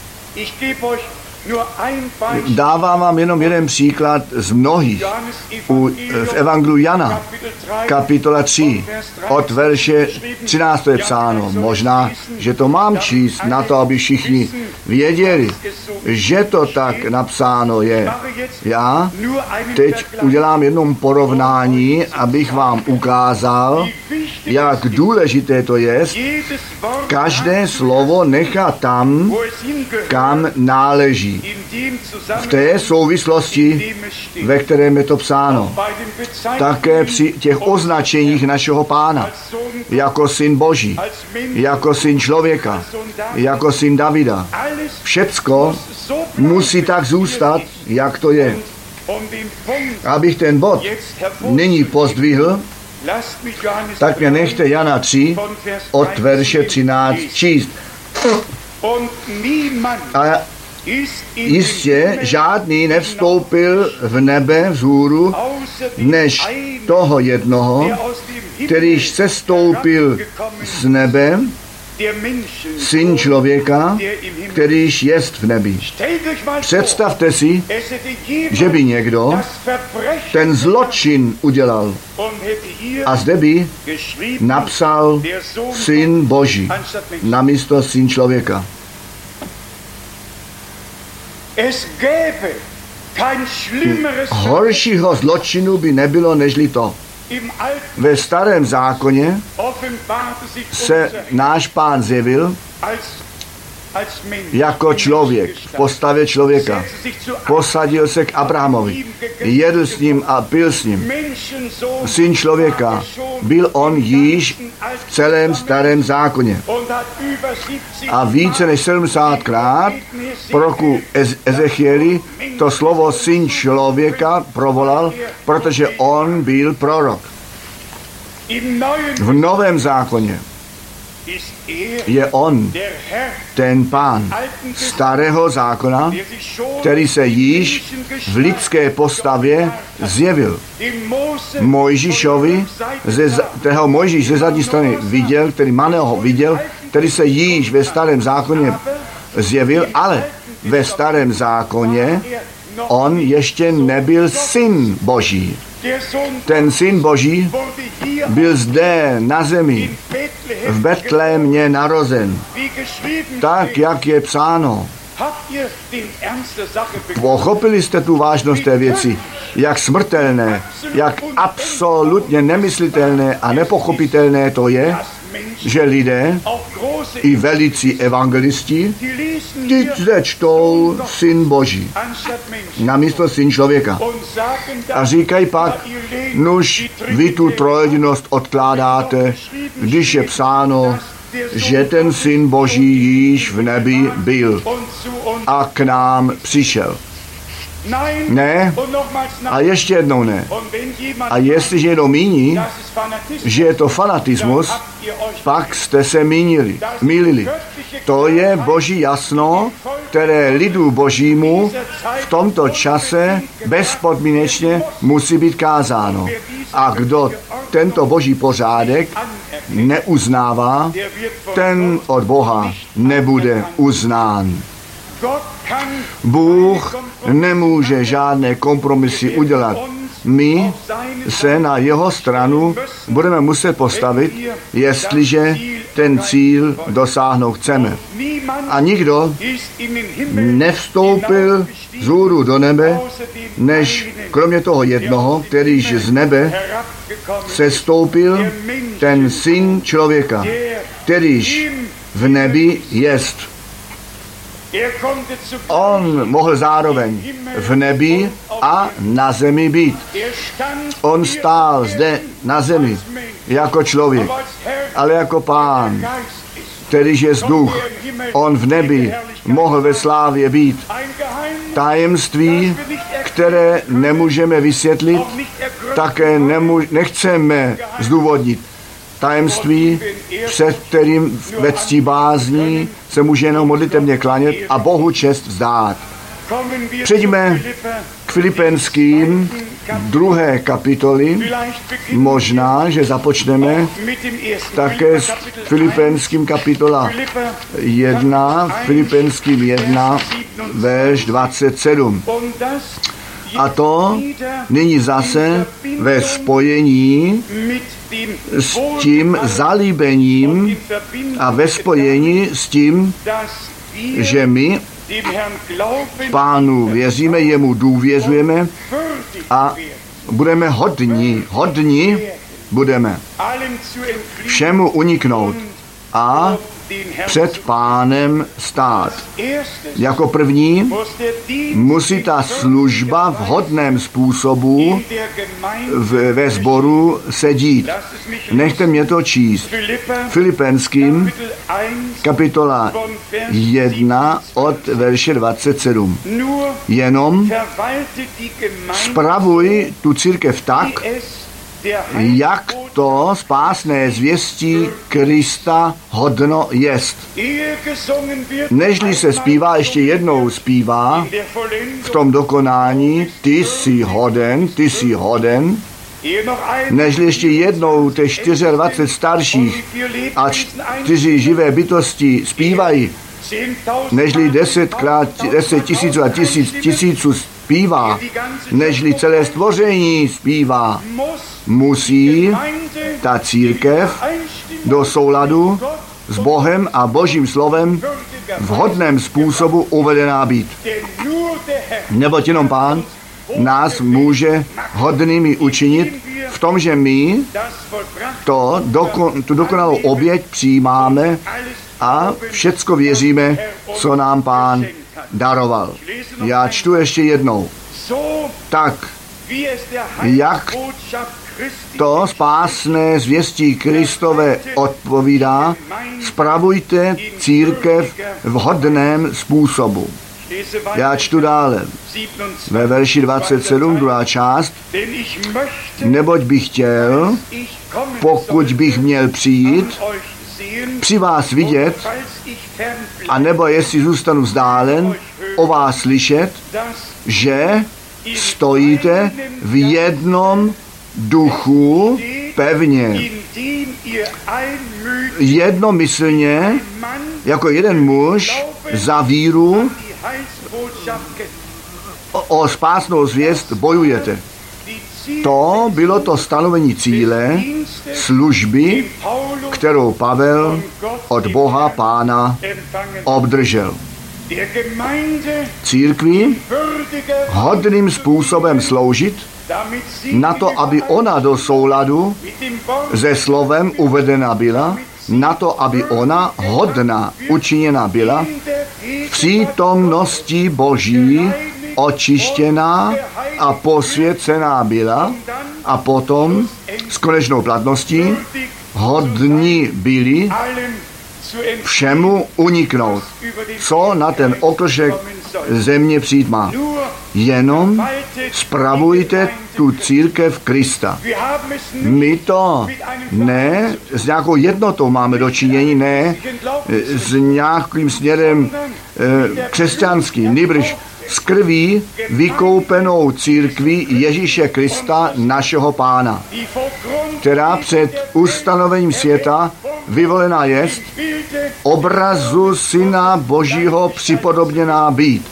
Dávám vám jenom jeden příklad z mnohých. U, v Evangeliu Jana, kapitola tři, od verše třináctého je psáno. Možná, že to mám číst na to, aby všichni věděli, že to tak napsáno je. Já teď udělám jenom porovnání, abych vám ukázal, jak důležité to je, každé slovo nechat tam, kam náleží. V té souvislosti, ve kterém je to psáno. Také při těch označeních našeho Pána. Jako syn Boží, jako syn člověka, jako syn Davida. Všecko musí tak zůstat, jak to je. Abych ten bod nyní pozdvihl, tak mě nechte Jana tři od verše třináct číst. A jistě žádný nevstoupil v nebe vzhůru, než toho jednoho, kterýž sestoupil z nebe, syn člověka, kterýž jest v nebi. Představte si, že by někdo ten zločin udělal a zde by napsal syn Boží namísto syn člověka. Horšího zločinu by nebylo nežli to. Ve starém zákoně se náš Pán zjevil jako člověk, v postavě člověka. Posadil se k Abrahamovi, jedl s ním a pil s ním. Syn člověka, byl on již v celém starém zákoně. A více než sedmdesátkrát proroku Ezechieli to slovo syn člověka provolal, protože on byl prorok. V novém zákoně je on, ten Pán starého zákona, který se již v lidské postavě zjevil. Mojžíšovi, ze, kterého Mojžíš ze zadní strany viděl, který Maného viděl, který se již ve starém zákoně zjevil, ale ve starém zákoně on ještě nebyl syn Boží. Ten syn Boží byl zde na zemi, v Betlémě narozen. Tak, jak je psáno. Pochopili jste tu vážnost té věci, jak smrtelné, jak absolutně nemyslitelné a nepochopitelné to je, že lidé, i velicí evangelisti, ty zde čtou syn Boží, namísto syn člověka. A říkají pak, nuž vy tu trojedinost odkládáte, když je psáno, že ten syn Boží již v nebi byl a k nám přišel. Ne, a ještě jednou ne. A jestliže jednou míní, že je to fanatismus, pak jste se mínili, mýlili. To je Boží jasno, které lidu Božímu v tomto čase bezpodmínečně musí být kázáno. A kdo tento Boží pořádek neuznává, ten od Boha nebude uznán. Bůh nemůže žádné kompromisy udělat. My se na jeho stranu budeme muset postavit, jestliže ten cíl dosáhnout chceme. A nikdo nevstoupil z hůru do nebe, než kromě toho jednoho, kterýž z nebe sestoupil, ten syn člověka, kterýž v nebi jest. On mohl zároveň v nebi a na zemi být. On stál zde na zemi jako člověk, ale jako Pán, kterýž je duch. On v nebi mohl ve slávě být. Tajemství, které nemůžeme vysvětlit, také nemů- nechceme zdůvodnit. Tajemství, před kterým ve ctí bázní se může jenom modlitevně klanět a Bohu čest vzdát. Přejdeme k Filipenským druhé kapitoly. Možná, že započneme také s Filipenským kapitola jedna, Filipenským jedna, verš dvacet sedm. A to nyní zase ve spojení s tím zalíbením a ve spojení s tím, že my Pánu věříme, jemu důvěřujeme a budeme hodní, hodní budeme všemu uniknout a před Pánem stát. Jako první musí ta služba v hodném způsobu v, ve sboru se dít. Nechte mě to číst. Filipenským kapitola jedna od verše dvacet sedm. Jenom spravuj tu církev tak, jak to spásné zvěstí Krista hodno jest. Nežli se zpívá, ještě jednou zpívá v tom dokonání, ty jsi hoden, ty jsi hoden, nežli ještě jednou těch dvacet čtyři starších a čtyři živé bytosti zpívají, nežli desetkrát deset tisíců a tisíc tisíců zpívá, nežli celé stvoření zpívá, musí ta církev do souladu s Bohem a Božím slovem v hodném způsobu uvedená být. Neboť jenom Pán nás může hodnými učinit v tom, že my to, dokon, tu dokonalou oběť přijímáme a všecko věříme, co nám Pán daroval. Já čtu ještě jednou. Tak, jak to spásné zvěstí Kristové odpovídá, spravujte církev v hodném způsobu. Já čtu dále. Ve verši dvacet sedm, druhá část. Neboť bych chtěl, pokud bych měl přijít, při vás vidět, a nebo jestli zůstanu vzdálen, o vás slyšet, že stojíte v jednom duchu pevně, jednomyslně, jako jeden muž za víru o, o spásnou zvěst bojujete. To bylo to stanovení cíle služby, kterou Pavel od Boha Pána obdržel. Církvi hodným způsobem sloužit, na to, aby ona do souladu se slovem uvedena byla, na to, aby ona hodná učiněna byla, v přítomnosti Boží očištěná a posvěcená byla a potom s konečnou platností hodní byli všemu uniknout, co na ten oklšek země přijít má. Jenom spravujte tu církev Krista. My to ne s nějakou jednotou máme dočinění, ne s nějakým směrem e, křesťanským, nýbrž s krví vykoupenou církví Ježíše Krista, našeho Pána, která před ustanovením světa vyvolená jest obrazu Syna Božího připodobněná být.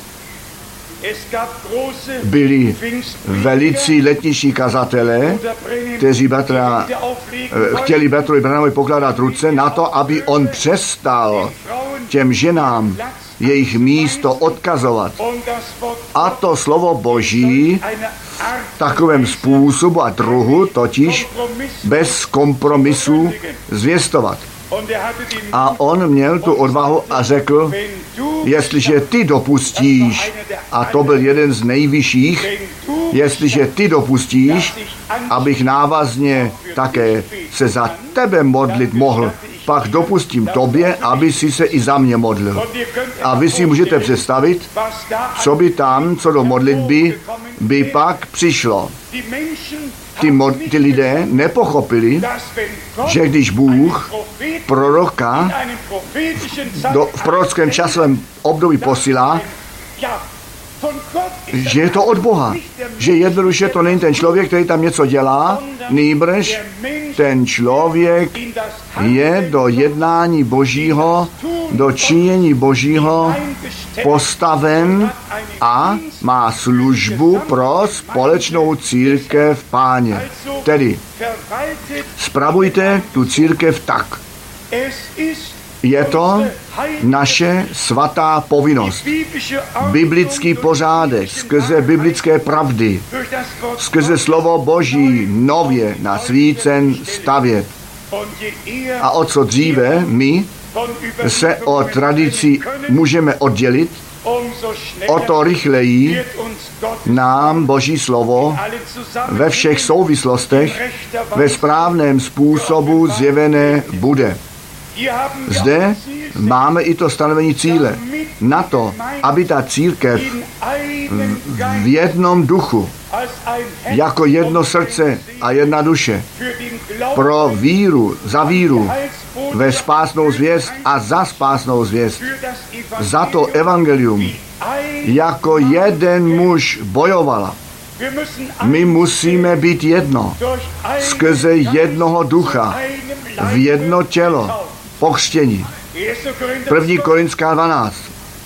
Byli velicí letniční kazatelé, kteří bratra, chtěli bratrovi Branhamovi pokládat ruce na to, aby on přestal těm ženám jejich místo odkazovat. A to slovo Boží v takovém způsobu a druhu, totiž bez kompromisu zvěstovat. A on měl tu odvahu a řekl, jestliže ty dopustíš, a to byl jeden z nejvyšších, jestliže ty dopustíš, abych návazně také se za tebe modlit mohl, pak dopustím tobě, aby si se i za mě modlil. A vy si můžete představit, co by tam, co do modlitby, by pak přišlo. Ty, mod, ty lidé nepochopili, že když Bůh proroka do, v prorockém časovém období posílá, že je to od Boha. Že jednoduše to není ten člověk, který tam něco dělá, nýbrž ten člověk je do jednání Božího, do činění Božího postaven a má službu pro společnou církev Páně. Tedy spravujte tu církev tak. Je to naše svatá povinnost. Biblický pořádek skrze biblické pravdy, skrze slovo Boží nově nasvícen stavět. A o co dříve my se od tradicí můžeme oddělit, o to rychleji nám Boží slovo ve všech souvislostech ve správném způsobu zjevené bude. Zde máme i to stanovení cíle na to, aby ta církev v jednom duchu, jako jedno srdce a jedna duše, pro víru, za víru, ve spásnou zvěst a za spásnou zvěst, za to evangelium, jako jeden muž bojovala. My musíme být jedno, skrze jednoho ducha, v jedno tělo, pokřtění. První Korintská dvanáct.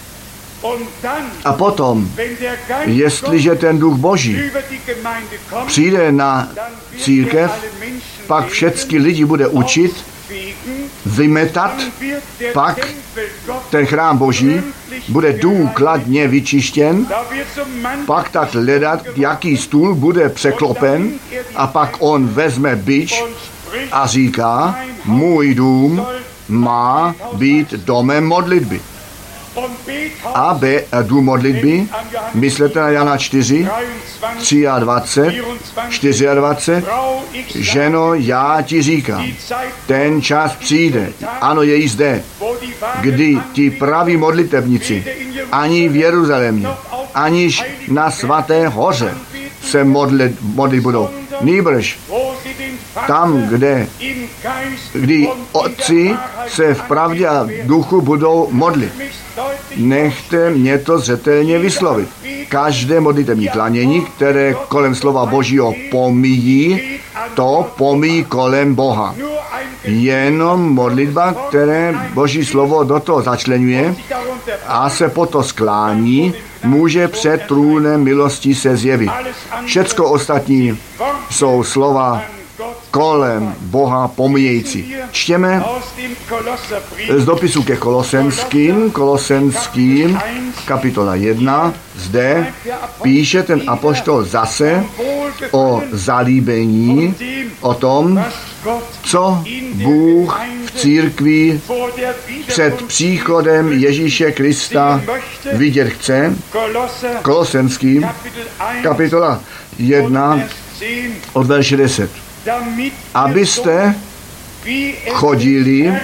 A potom, jestliže ten duch Boží přijde na církev, pak všechny lidi bude učit, vymetat, pak ten chrám Boží bude důkladně vyčištěn, pak tak hledat, jaký stůl bude překlopen a pak on vezme bič a říká, můj dům má být domem modlitby. A B, dům modlitby, myslete na Jana čtyři, dvacet tři, dvacet čtyři, ženo, já ti říkám, ten čas přijde, ano, je i zde, kdy ti praví modlitebníci ani v Jeruzalémě, aniž na svaté hoře se modlit, modlit budou. Nýbrž tam, kde kdy otci se v pravdě a duchu budou modlit. Nechte mě to zřetelně vyslovit. Každé modlitební klanění, které kolem slova Božího pomíjí, to pomíjí kolem Boha. Jenom modlitba, které Boží slovo do toho začlenuje a se po to sklání, může před trůnem milosti se zjevit. Všecko ostatní jsou slova kolem Boha pomíjející. Čtěme z dopisu ke Kolosenským, Kolosenským, kapitola jedna, zde píše ten apoštol zase o zalíbení, o tom, co Bůh v církvi před příchodem Ježíše Krista vidět chce. Kolosenským, kapitola jedna, od verše deset. Abyste chodili,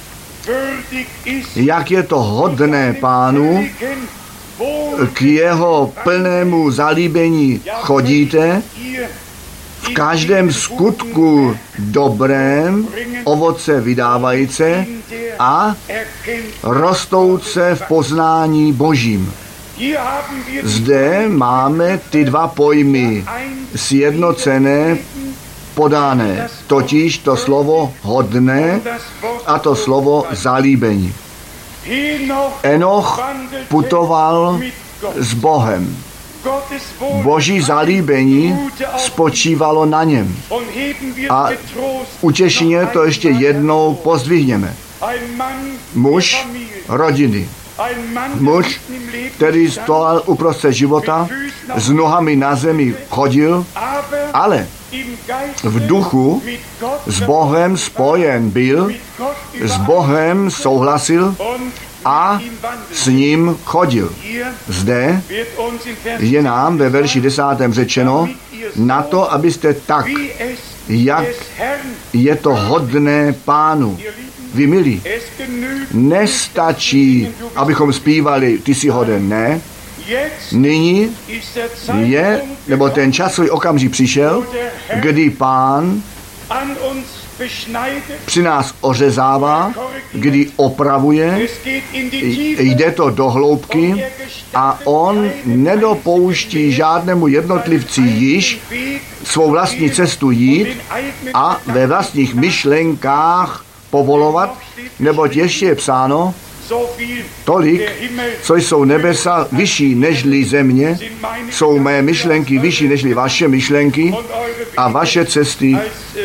jak je to hodné Pánu, k jeho plnému zalíbení chodíte, v každém skutku dobrém ovoce vydávající a rostouce v poznání Božím. Zde máme ty dva pojmy sjednocené, podané, totiž to slovo hodné a to slovo zalíbení. Enoch putoval s Bohem. Boží zalíbení spočívalo na něm. A utěšeně to ještě jednou pozdvihněme. Muž rodiny. Muž, který stál uprostřed života, s nohami na zemi chodil, ale v duchu s Bohem spojen byl, s Bohem souhlasil a s ním chodil. Zde je nám ve verši desátém řečeno, na to, abyste tak, jak je to hodné Pánu. Vy milí, nestačí, abychom zpívali, ty jsi hoden, ne. Nyní je, nebo ten časový okamžik přišel, kdy Pán při nás ořezává, kdy opravuje, jde to do hloubky a on nedopouští žádnému jednotlivci již svou vlastní cestu jít a ve vlastních myšlenkách povolovat, neboť ještě je psáno, tolik, co jsou nebesa vyšší nežli země, jsou mé myšlenky vyšší nežli vaše myšlenky a vaše cesty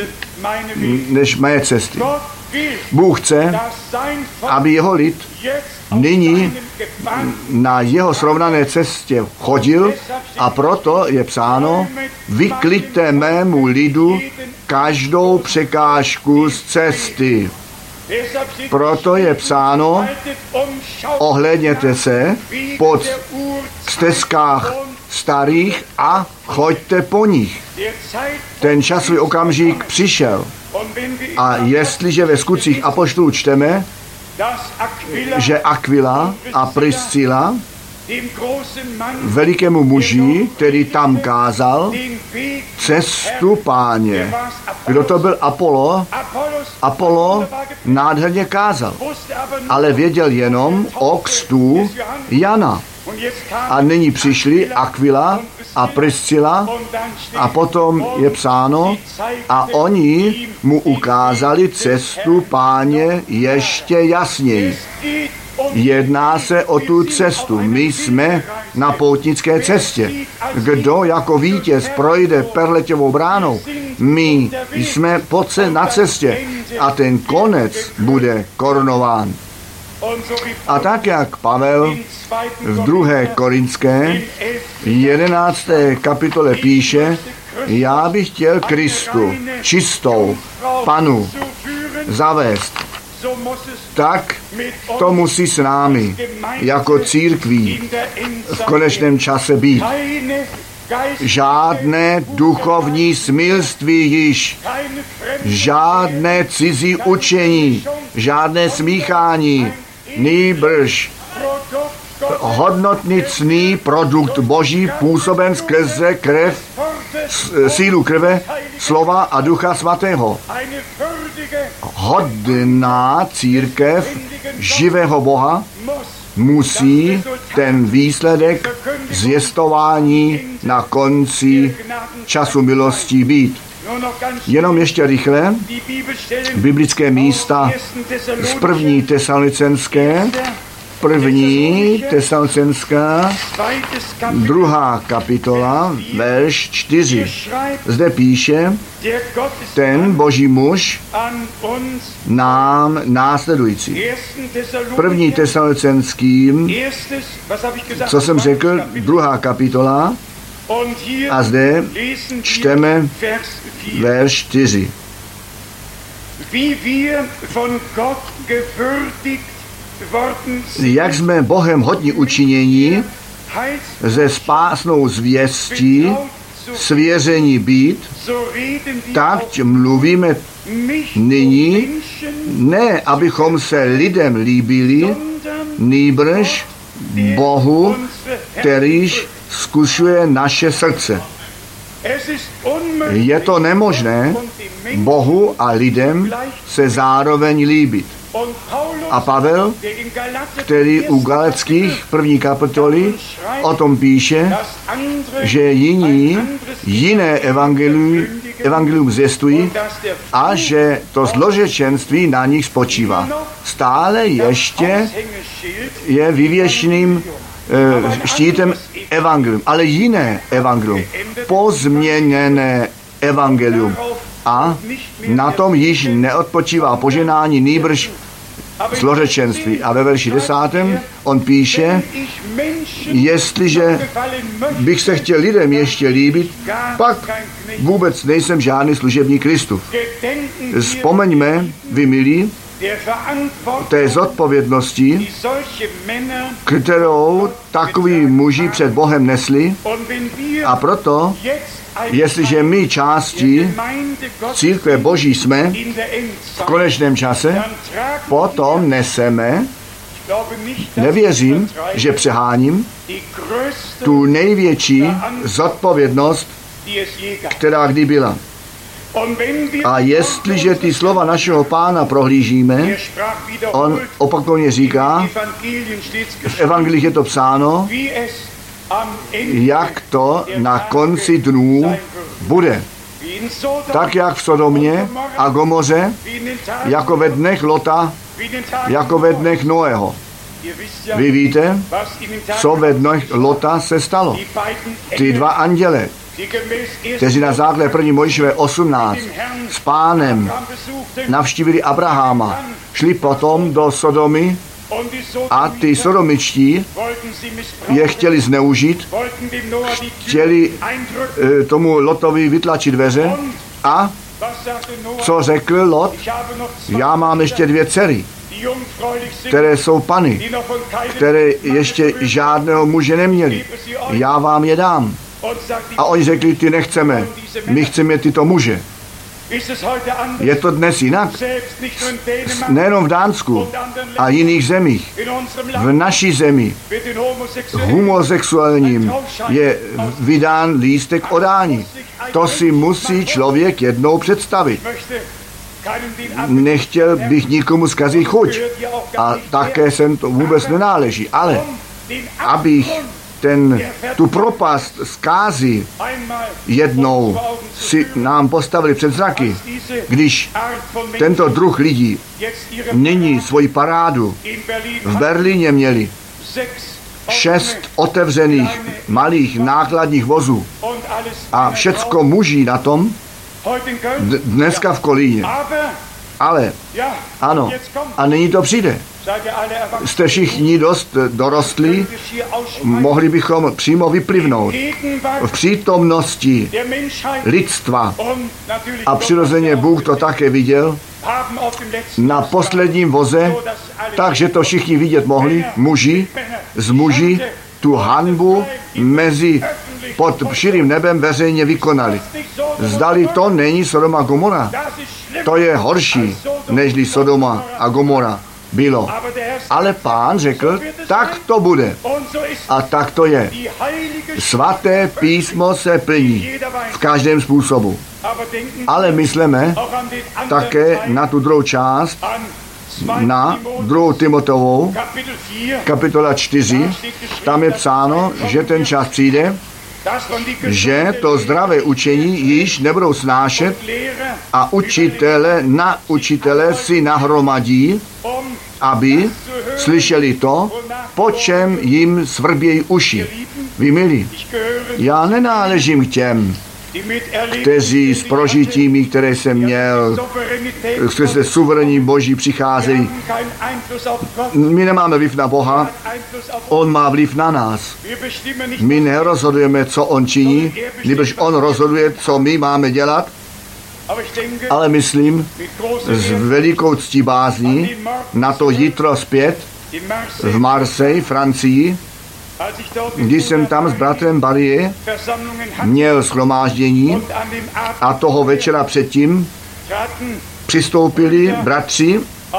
než mé cesty. Bůh chce, aby jeho lid nyní na jeho srovnané cestě chodil a proto je psáno, vykliďte mému lidu každou překážku z cesty. Proto je psáno, ohlédněte se po stezkách starých a choďte po nich. Ten časový okamžik přišel. A jestliže ve skutcích apoštolů čteme, že Aquila a Priscila velikému muži, který tam kázal, cestu Páně. Kdo to byl? Apollo. Apollo nádherně kázal, ale věděl jenom o křtu Jana. A nyní přišli Aquila a Priscila a potom je psáno a oni mu ukázali cestu Páně ještě jasněji. Jedná se o tu cestu. My jsme na poutnické cestě. Kdo jako vítěz projde Perletěvou bránou, my jsme na cestě a ten konec bude korunován. A tak, jak Pavel v druhé Korinské jedenácté kapitole píše, já bych chtěl Kristu, čistou Panu, zavést, tak to musí s námi jako církví v konečném čase být. Žádné duchovní smilství již, žádné cizí učení, žádné smíchání, nýbrž hodnotný ctný produkt Boží působen skrze krev sílu krve, slova a ducha svatého. Hodná církev živého Boha musí ten výsledek zvěstování na konci času milosti být. Jenom ještě rychle biblické místa z první Tesalonicenské, první Tesalonicenské, druhá kapitola, verš čtyři. Zde píše ten boží muž nám následující. První Tesalonicenským, co jsem řekl, druhá kapitola, a zde čteme verš čtyři. Jak jsme Bohem hodně učinění ze spásnou zvěstí svěření být, tak mluvíme nyní, ne abychom se lidem líbili, nýbrž Bohu, kterýž zkušuje naše srdce. Je to nemožné Bohu a lidem se zároveň líbit. A Pavel, který u Galackých první kapitoly o tom píše, že jiní jiné evangelium, evangelium zvěstují a že to zložečenství na nich spočívá. Stále ještě je vyvěšeným e, štítem evangelium, ale jiné evangelium, pozměněné evangelium. A na tom již neodpočívá poženání, nýbrž zlořečenství. A ve verši desátém on píše, jestliže bych se chtěl lidem ještě líbit, pak vůbec nejsem žádný služebník Kristův. Vzpomeňme, vy milí, té zodpovědnosti, kterou takoví muži před Bohem nesli, a proto, jestliže my částí církve Boží jsme v konečném čase, potom neseme, nevěřím, že přeháním, tu největší zodpovědnost, která kdy byla. A jestliže ty slova našeho Pána prohlížíme, on opakovaně říká, v evangelích je to psáno, jak to na konci dnů bude. Tak jak v Sodomě a Gomoře, jako ve dnech Lota, jako ve dnech Noého. Vy víte, co ve dnech Lota se stalo. Ty dva anděle, kteří na základě první Mojžíšové osmnáct s Pánem navštívili Abraháma, šli potom do Sodomy a ty sodomičtí je chtěli zneužít, chtěli e, tomu Lotovi vytlačit dveře a co řekl Lot? Já mám ještě dvě dcery, které jsou pany, které ještě žádného muže neměli. Já vám je dám. A oni řekli, ty nechceme, my chceme tyto muže. Je to dnes jinak? Nejenom v Dánsku a jiných zemích. V naší zemi homosexuálním je vydán lístek odání. To si musí člověk jednou představit. Nechtěl bych nikomu zkazit chuť. A také sem to vůbec nenáleží. Ale abych ten, tu propast zkázy jednou si nám postavili před zraky, když tento druh lidí nyní svoji parádu v Berlíně měli šest otevřených malých nákladních vozů a všecko muží na tom, dneska v Kolíně. Ale, ano, a nyní to přijde. Jste všichni dost dorostlí, mohli bychom přímo vyplivnout v přítomnosti lidstva. A přirozeně Bůh to také viděl na posledním voze, takže to všichni vidět mohli, muži z muži tu hanbu mezi pod širým nebem veřejně vykonali. Zdali to není Sodoma a Gomora? To je horší, nežli Sodoma a Gomora. bylo. Ale Pán řekl, tak to bude. A tak to je. Svaté písmo se plní v každém způsobu. Ale myslíme také na tu druhou část, na druhou Timoteovou, kapitola čtyři. Tam je psáno, že ten čas přijde, že to zdravé učení již nebudou snášet a učitele na učitele si nahromadí, aby slyšeli to, po čem jim svrbějí uši. Vy milí, já nenáležím k těm, kteří s prožitími, které jsem měl, skrze suverénní Boží přicházejí. My nemáme vliv na Boha, On má vliv na nás. My nerozhodujeme, co On činí, nebož On rozhoduje, co my máme dělat, ale myslím s velikou ctibázní na to jitro zpět v Marseille, Francii, když jsem tam s bratrem Barrier měl shromáždění a toho večera předtím přistoupili bratři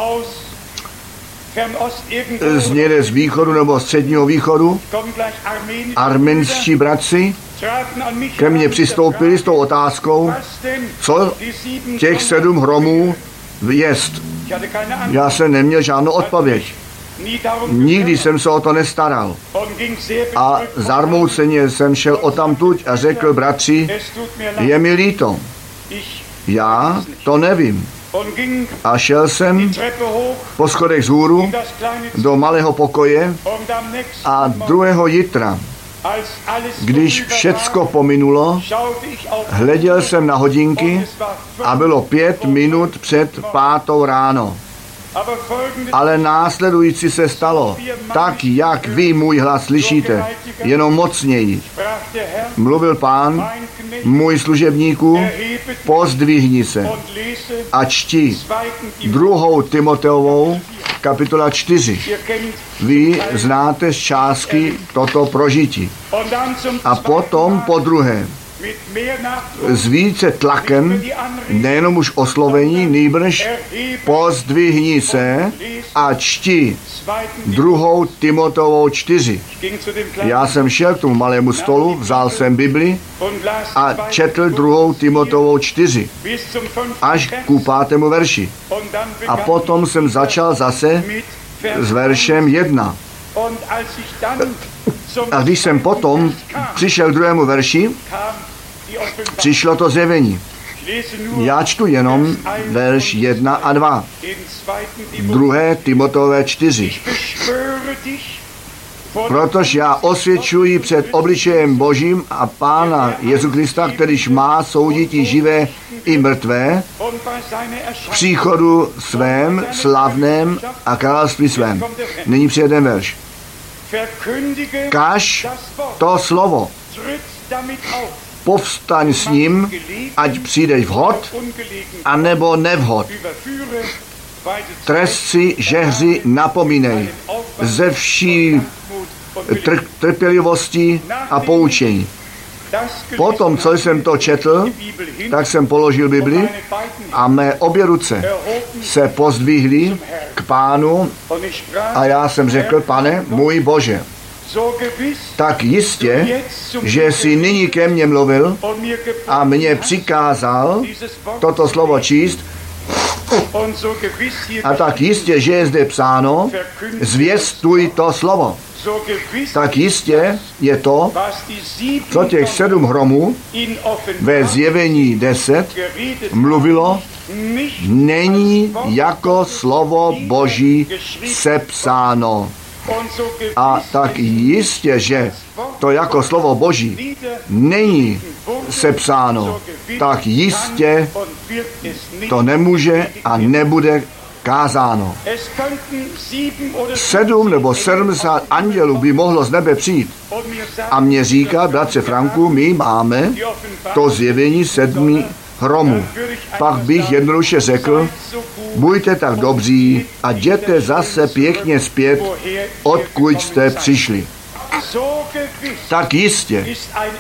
z někde z východu nebo středního východu, arménští bratři, ke mně přistoupili s tou otázkou, co těch sedm hromů jest. Já jsem neměl žádnou odpověď. Nikdy jsem se o to nestaral. A zarmouceně jsem šel odtamtud a řekl, bratři, je mi líto. Já to nevím. A šel jsem po schodech vzhůru do malého pokoje a druhého jitra, když všecko pominulo, hleděl jsem na hodinky a bylo pět minut před pátou ráno. Ale následující se stalo, tak jak vy můj hlas slyšíte, jenom mocněji. Mluvil Pán, můj služebníku, pozdvihni se a čti druhou Timoteovou, kapitola čtyři. Vy znáte z částky toto prožití. A potom po druhé, s více tlakem, nejenom už oslovení, nýbrž pozdvihni se a čti druhou Timoteovou čtyři. Já jsem šel k tomu malému stolu, vzal jsem Bibli a četl druhou Timoteovou čtyři až ku pátému verši. A potom jsem začal zase s veršem jedna. A když jsem potom přišel k druhému verši, přišlo to zjevení. Já čtu jenom verš jedna a dva. Druhé Timoteové čtyři. Protože já osvědčuji před obličejem Božím a Pána Jezu Krista, kterýž má soudit i živé i mrtvé, v příchodu svém, slavném a království svém. Nyní přijde jeden verš. Kaž to slovo. Povstaň s ním, ať přijdeš vhod, anebo nevhod. Trestci, žehři napomínej ze vší tr- trpělivosti a poučení. Potom, co jsem to četl, tak jsem položil Bibli a mé obě ruce se pozdvihly k Pánu a já jsem řekl, Pane, můj Bože, tak jistě, že jsi nyní ke mně mluvil a mě přikázal toto slovo číst, a tak jistě, že je zde psáno, zvěstuj to slovo. Tak jistě je to, co těch sedm hromů ve zjevení deset mluvilo, není jako slovo Boží sepsáno. A tak jistě, že to jako slovo Boží není sepsáno, tak jistě to nemůže a nebude kázáno. Sedm nebo sedmdesát andělů by mohlo z nebe přijít a mě říká, bratře Franku, my máme to zjevení sedmi hromů. Pak bych jednoduše řekl, buďte tak dobří a jděte zase pěkně zpět, odkud jste přišli. Tak jistě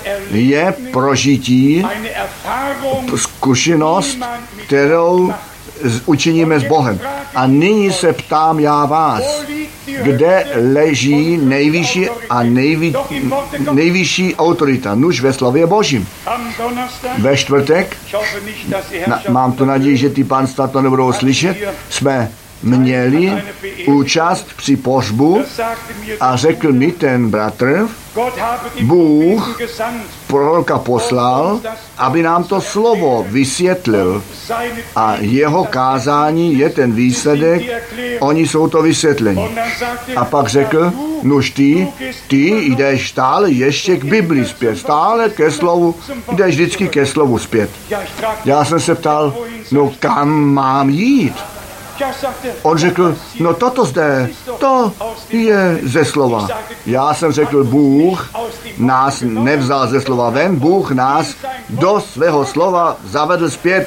je prožití, zkušenost, kterou učiníme s Bohem. A nyní se ptám já vás, kde leží nejvyšší a nejvy, nejvyšší autorita? Nuž ve slově Božím. Ve čtvrtek, na, mám tu naději, že ty pánstva to nebudou slyšet, jsme měli účast při pohřbu a řekl mi ten bratr, Bůh proroka poslal, aby nám to slovo vysvětlil. A jeho kázání je ten výsledek, oni jsou to vysvětlení. A pak řekl, nuž ty, ty jdeš stále ještě k Bibli zpět, stále ke slovu, jdeš vždycky ke slovu zpět. Já jsem se ptal, no kam mám jít? On řekl, no toto zde, to je ze slova. Já jsem řekl, Bůh nás nevzal ze slova ven, Bůh nás do svého slova zavedl zpět.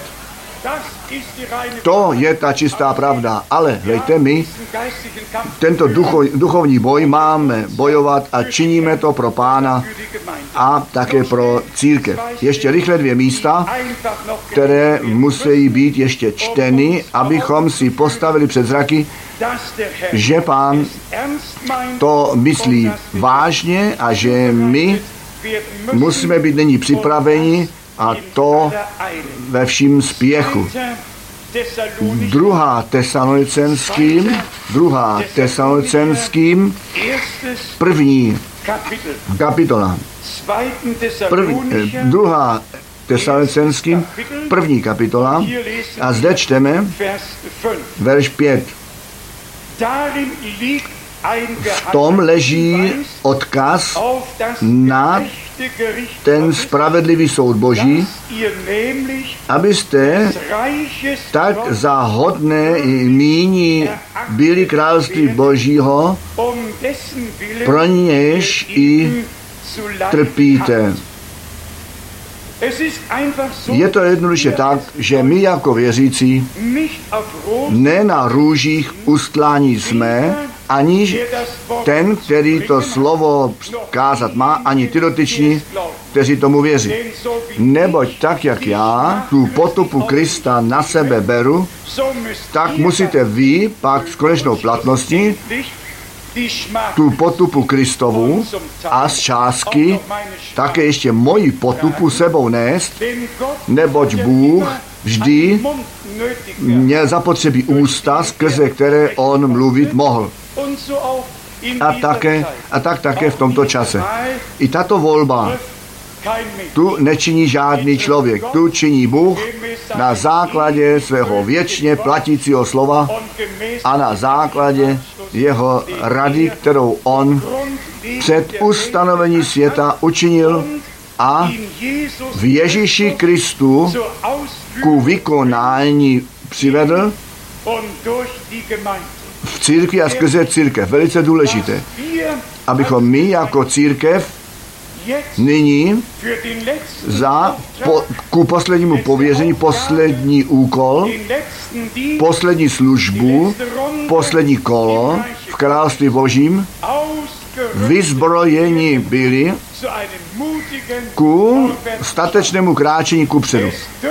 To je ta čistá pravda. Ale hejte, my tento ducho, duchovní boj máme bojovat a činíme to pro Pána a také pro církev. Ještě rychle dvě místa, které musí být ještě čteny, abychom si postavili před zraky, že Pán to myslí vážně a že my musíme být nyní připraveni a to ve vším spěchu. Druhá Tesalonicenským, druhá Tesalonicenským, první kapitola. První, druhá Tesalonicenským, první kapitola a zde čteme verš pět. V tom leží odkaz na ten spravedlivý soud Boží, abyste tak za hodné míní byli království Božího, pro něž i trpíte. Je to jednoduše tak, že my jako věřící ne na růžích ustlání jsme, ani ten, který to slovo kázat má, ani ty dotyční, kteří tomu věří. Neboť tak, jak já tu potupu Krista na sebe beru, tak musíte vy pak s konečnou platností tu potupu Kristovu a z částky také ještě moji potupu sebou nést, neboť Bůh vždy měl zapotřebí ústa, skrze které on mluvit mohl. A, také, a tak také v tomto čase. I tato volba tu nečiní žádný člověk, tu činí Bůh na základě svého věčně platícího slova a na základě jeho rady, kterou on před ustanovení světa učinil a v Ježíši Kristu ku vykonání přivedl v církvi a skrze církev. Velice důležité, abychom my jako církev nyní za po, ku poslednímu pověření, poslední úkol, poslední službu, poslední kolo v království Božím vyzbrojeni byli ku statečnému kráčení kupředu.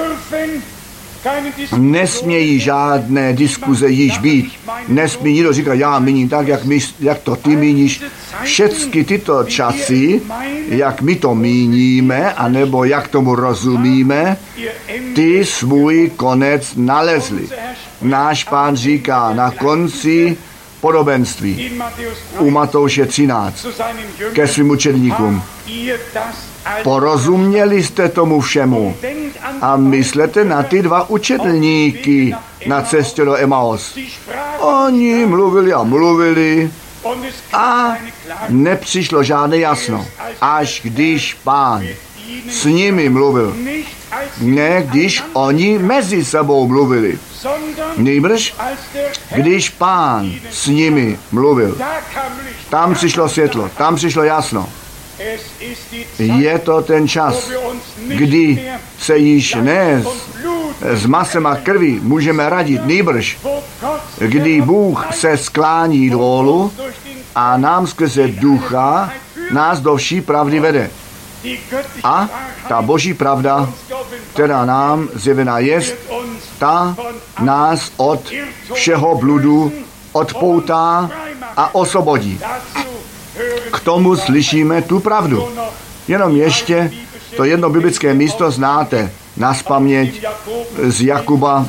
Nesmějí žádné diskuze již být. Nesmí nikdo říkat, já míním tak, jak, my, jak to ty míníš. Všechny tyto časy, jak my to míníme, anebo jak tomu rozumíme, ty svůj konec nalezli. Náš Pán říká na konci podobenství u Matouše třináct ke svým učedníkům. Porozuměli jste tomu všemu a myslete na ty dva učedníky na cestě do Emaus. Oni mluvili a mluvili a nepřišlo žádné jasno, až když Pán s nimi mluvil. Ne, když oni mezi sebou mluvili. Nýbrž, když Pán s nimi mluvil, tam přišlo světlo, tam přišlo jasno. Je to ten čas, kdy se již ne s masem a krví můžeme radit, nýbrž, kdy Bůh se sklání dolů a nám skrze ducha nás do vší pravdy vede. A ta Boží pravda která nám zjevená jest, ta nás od všeho bludu odpoutá a osvobodí. K tomu slyšíme tu pravdu. Jenom ještě to jedno biblické místo znáte nazpaměť z Jakuba.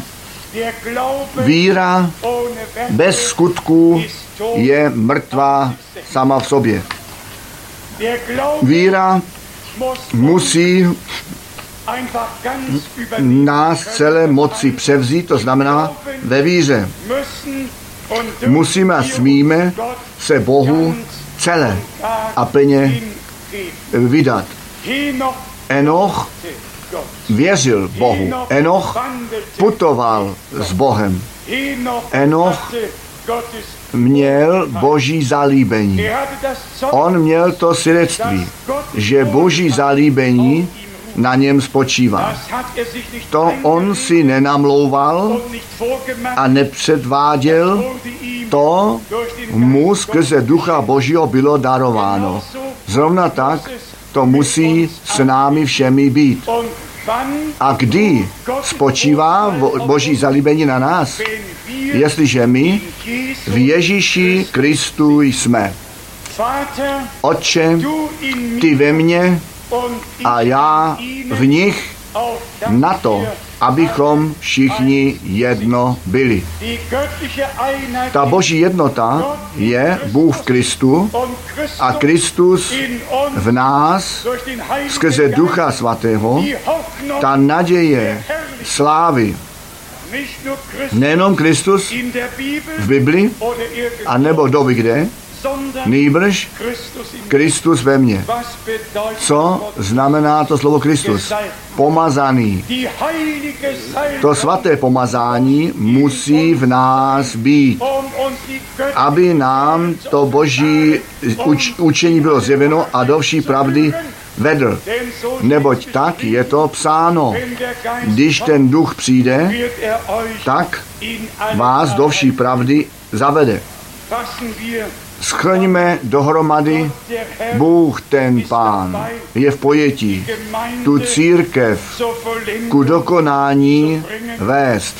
Víra bez skutků je mrtvá sama v sobě. Víra musí nás celé moci převzít, to znamená ve víře. Musíme a smíme se Bohu celé a plně vydat. Enoch věřil Bohu. Enoch putoval s Bohem. Enoch měl Boží zalíbení. On měl to svědectví, že Boží zalíbení na něm spočívá. To on si nenamlouval a nepředváděl, to mu skrze Ducha Božího bylo darováno. Zrovna tak to musí s námi všemi být. A kdy spočívá Boží zalíbení na nás? Jestliže my v Ježíši Kristu jsme. Otče, ty ve mně a já v nich, na to, abychom všichni jedno byli. Ta Boží jednota je Bůh v Kristu a Kristus v nás skrze Ducha Svatého, ta naděje slávy. Nejenom Kristus v Bibli, anebo doby kde, nýbrž Kristus ve mně. Co znamená to slovo Kristus? Pomazaný. To svaté pomazání musí v nás být, aby nám to Boží uč- učení bylo zjeveno a do vší pravdy vedl. Neboť tak je to psáno. Když ten duch přijde, tak vás do vší pravdy zavede. Schrňme dohromady, Bůh ten Pán je v pojetí tu církev ku dokonání vést.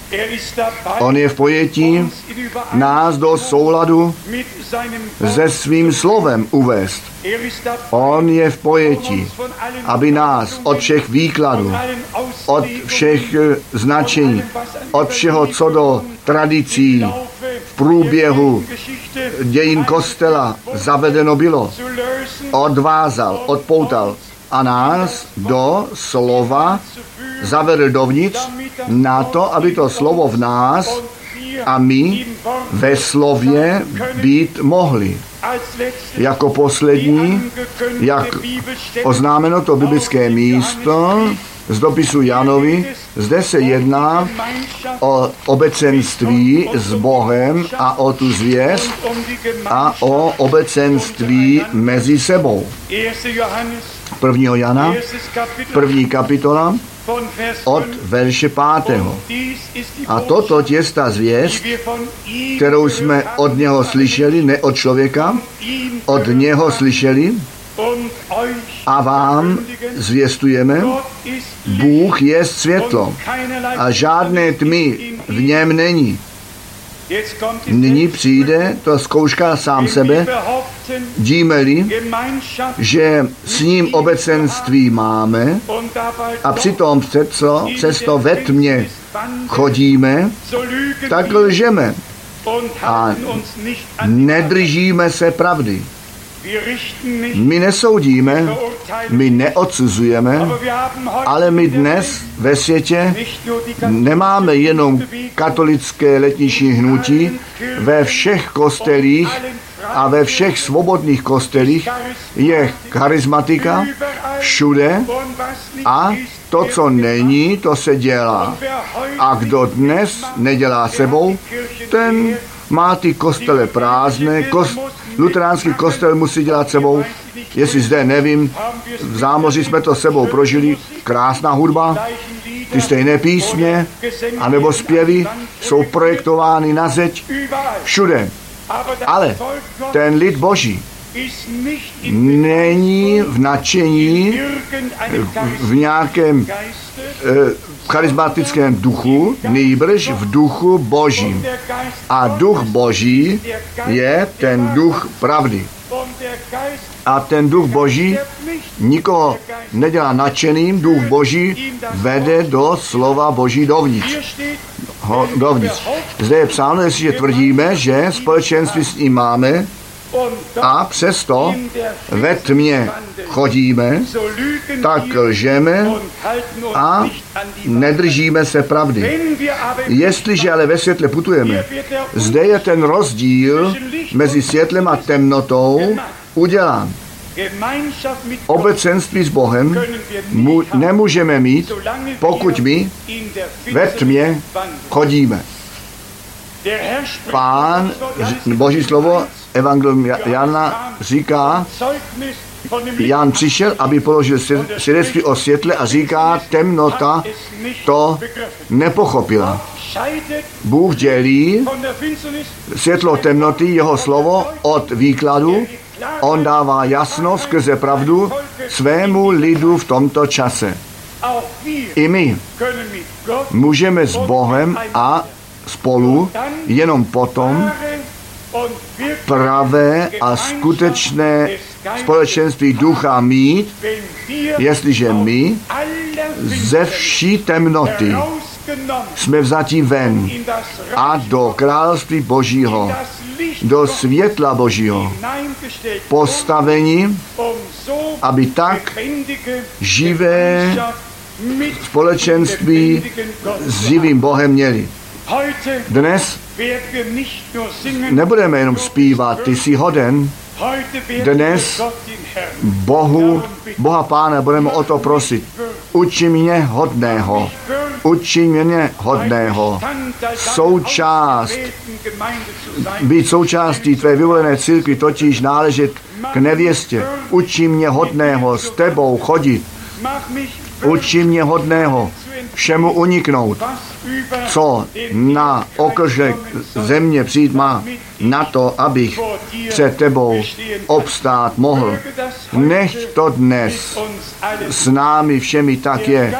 On je v pojetí nás do souladu se svým slovem uvést. On je v pojetí, aby nás od všech výkladů, od všech značení, od všeho, co do tradicí v průběhu dějin kostela zavedeno bylo, odvázal, odpoutal a nás do slova zavedl dovnitř na to, aby to slovo v nás a my ve slově být mohli. Jako poslední, jak oznámeno to biblické místo z dopisu Janovi, zde se jedná o obecenství s Bohem a o tu zvěst a o obecenství mezi sebou. prvního Jana, první kapitola, od verše pátého. A toto je ta zvěst, kterou jsme od něho slyšeli, ne od člověka, od něho slyšeli a vám zvěstujeme, Bůh je světlo a žádné tmy v něm není. Nyní přijde to zkouška sám sebe, díme-li, že s ním obecenství máme a přitom přesto, přesto ve tmě chodíme, tak lžeme a nedržíme se pravdy. My nesoudíme, my neodsuzujeme, ale my dnes ve světě nemáme jenom katolické letniční hnutí, ve všech kostelích a ve všech svobodných kostelích je charismatika všude a to, co není, to se dělá. A kdo dnes nedělá sebou, ten má ty kostele prázdné, kost, luteránský kostel musí dělat sebou. Jestli zde nevím, v Zámoří jsme to sebou prožili, krásná hudba, ty stejné písně, anebo zpěvy jsou projektovány na zeď všude. Ale ten lid Boží není v nadšení v nějakém eh, charismatickém duchu, nýbrž v duchu Božím. A duch Boží je ten duch pravdy. A ten duch Boží nikoho nedělá nadšeným, duch Boží vede do slova Boží dovnitř. Ho, dovnitř. Zde je psáno, jestliže tvrdíme, že společenství s ním máme a přesto ve tmě chodíme, tak lžeme a nedržíme se pravdy. Jestliže ale ve světle putujeme, zde je ten rozdíl mezi světlem a temnotou udělán. Obecenství s Bohem mu nemůžeme mít, pokud my ve tmě chodíme. Pán, Boží slovo, Evangelium Jana říká, Jan přišel, aby položil svědectví o světle a říká, temnota to nepochopila. Bůh dělí světlo temnoty, jeho slovo od výkladu. On dává jasno skrze pravdu svému lidu v tomto čase. I my můžeme s Bohem a spolu jenom potom pravé a skutečné společenství ducha mít, jestliže my ze vší temnoty jsme vzati ven a do království Božího, do světla Božího postavení, aby tak živé společenství s živým Bohem měli. Dnes nebudeme jenom zpívat, ty jsi hoden. Dnes Bohu, Boha Pána budeme o to prosit. Uči mě hodného. Uči mě hodného. Součást, být součástí tvé vyvolené církvi, totiž náležet k nevěstě. Uči mě hodného s tebou chodit. Uči mě hodného všemu uniknout, co na okržek země přijít má, na to, abych před tebou obstát mohl. Nech to dnes s námi všemi tak je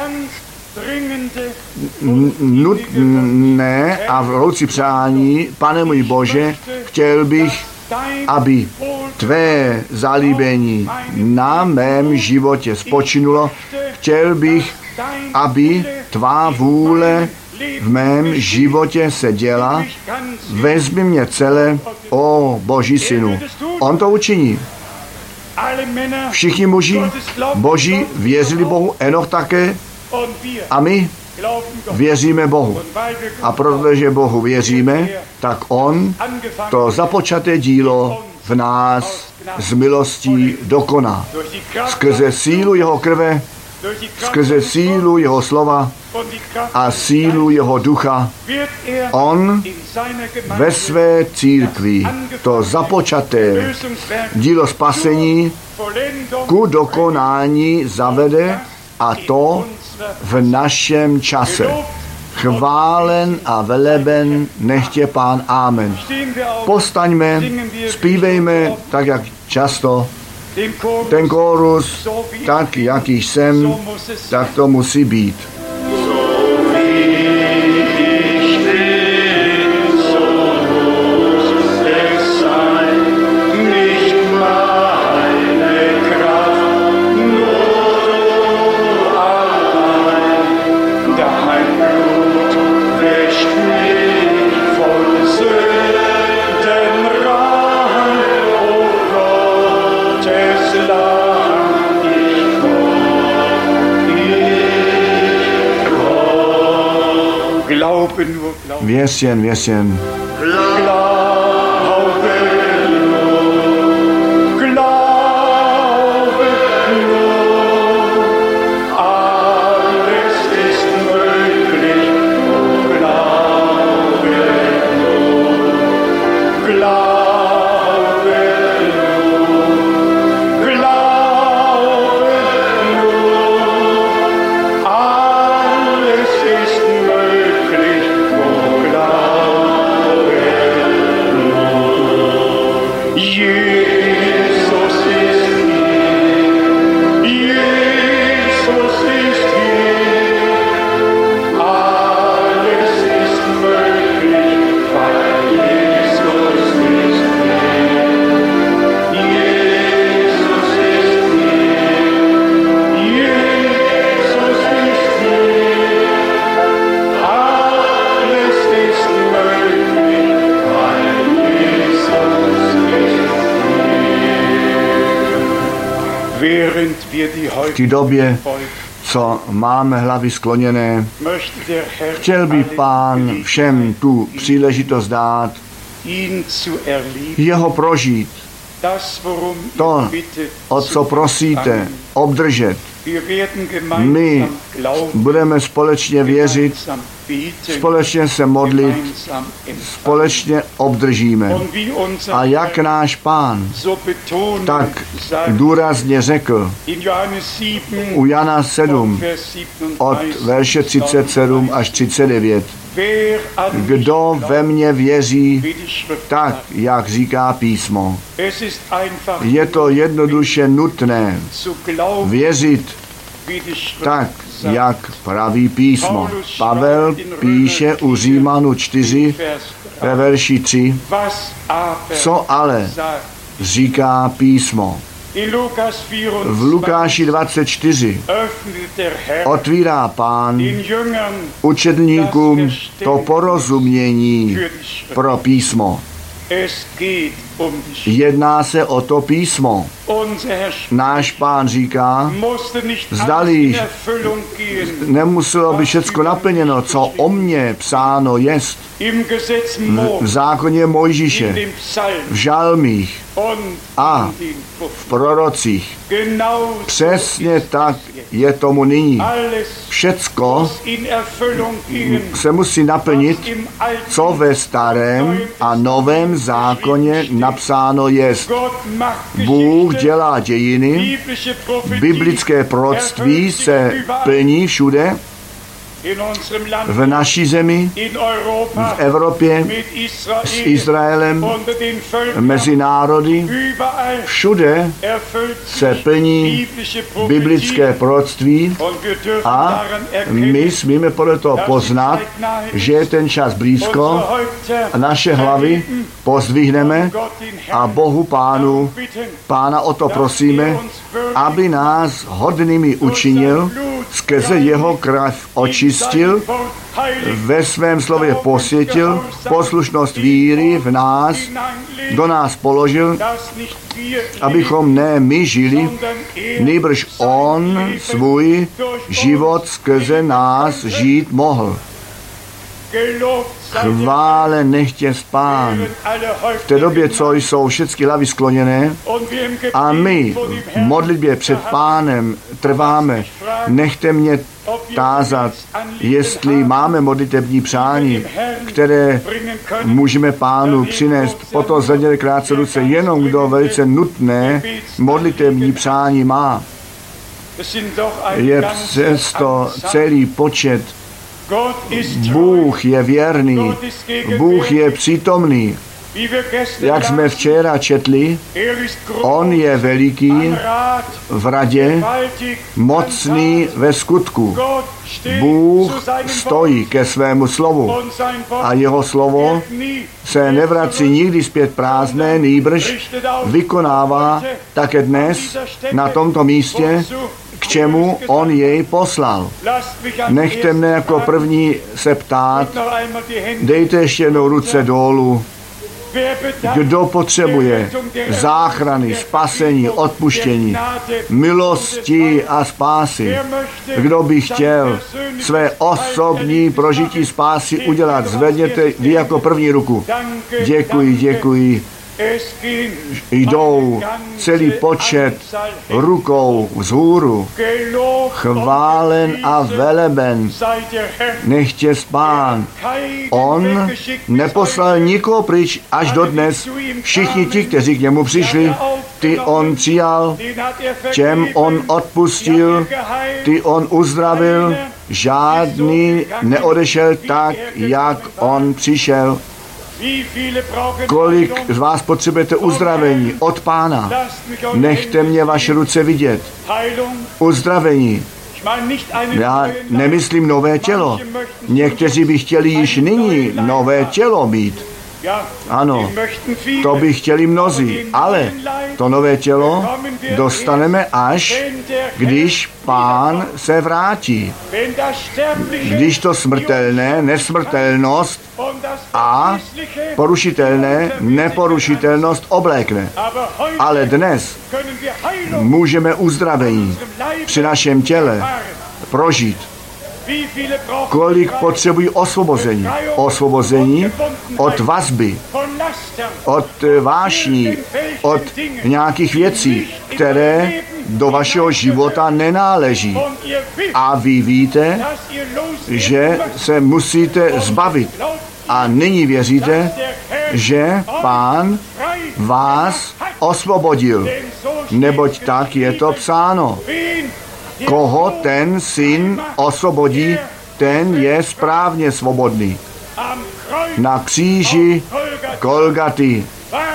nutné a vroucí přání. Pane můj Bože, chtěl bych, aby tvé zalíbení na mém životě spočinulo. Chtěl bych, aby tvá vůle v mém životě se děla. Vezmi mě celé, o Boží synu. On to učiní. Všichni muži Boží věřili Bohu, Enoch také, a my věříme Bohu. A protože Bohu věříme, tak on to započaté dílo v nás z milostí dokoná. Skrze sílu jeho krve, skrze sílu jeho slova a sílu jeho ducha, on ve své církvi to započaté dílo spasení ku dokonání zavede, a to v našem čase. Chválen a veleben nechtě Pán. Amen. Postaňme, zpívejme tak, jak často. Ten kórus, tak, jaký jsem, tak to musí být. Věř jen, věř jen. Alles ist möglich, wo Glaube V té době, co máme hlavy skloněné, chtěl by Pán všem tu příležitost dát, jeho prožít, to, o co prosíte, obdržet. My budeme společně věřit, společně se modlit, společně obdržíme. A jak náš Pán tak důrazně řekl u Jana sedm od verše třicet sedm až třicet devět, kdo ve mně věří, tak, jak říká písmo. Je to jednoduše nutné věřit tak, jak praví písmo. Pavel píše u Římanů čtyři ve verši tři, co ale říká písmo. V Lukáši dvacet čtyři otvírá Pán učedníkům to porozumění pro písmo. Jedná se o to písmo. Náš Pán říká, zdali nemuselo by všecko naplněno, co o mně psáno jest v zákoně Mojžíše, v žalmích a v prorocích. Přesně tak je tomu nyní. Všecko se musí naplnit, co ve starém a novém zákoně napsáno jest. Bůh dělá dějiny, biblické proroctví se plní všude, v naší zemi, v Evropě, s Izraelem, mezi národy, všude se plní biblické proroctví a my smíme podle toho poznat, že je ten čas blízko, naše hlavy pozdvihneme a Bohu Pánu, Pána o to prosíme, aby nás hodnými učinil, skrze jeho krev očistil, ve svém slově posvětil, poslušnost víry v nás, do nás položil, abychom ne my žili, nýbrž on svůj život skrze nás žít mohl. Chvále nechtě Pán. V té době, co jsou všechny hlavy skloněné a my v modlitbě před Pánem trváme, nechte mě tázat, jestli máme modlitební přání, které můžeme Pánu přinést. Potom zvedněte krátce ruce, jenom kdo velice nutné modlitební přání má. Je přesto celý počet. Bůh je věrný, Bůh je přítomný. Jak jsme včera četli, on je veliký v radě, mocný ve skutku. Bůh stojí ke svému slovu a jeho slovo se nevrací nikdy zpět prázdné, nýbrž vykonává také dnes na tomto místě, k čemu on jej poslal. Nechte mne jako první se ptát, dejte ještě jednou ruce dolů. Kdo potřebuje záchrany, spasení, odpuštění, milosti a spásy? Kdo by chtěl své osobní prožití spásy udělat? Zvedněte vy jako první ruku. Děkuji, děkuji. Jdou celý počet rukou vzhůru. Chválen a veleben nechtě Pán. On neposlal nikoho pryč až dodnes. Všichni ti, kteří k němu přišli, ty on přijal, těm on odpustil, ty on uzdravil, žádný neodešel tak, jak on přišel. Kolik z vás potřebujete uzdravení od Pána? Nechte mě vaše ruce vidět. Uzdravení. Já nemyslím nové tělo. Někteří by chtěli již nyní nové tělo mít. Ano, to by chtěli mnozí, ale to nové tělo dostaneme až, když Pán se vrátí. Když to smrtelné, nesmrtelnost a porušitelné, neporušitelnost oblékne. Ale dnes můžeme uzdravení při našem těle prožít. Kolik potřebují osvobození? Osvobození od vazby, od vášní, od nějakých věcí, které do vašeho života nenáleží. A vy víte, že se musíte zbavit. A nyní věříte, že Pán vás osvobodil, neboť tak je to psáno. Koho ten Syn osvobodí, ten je správně svobodný. Na kříži Golgaty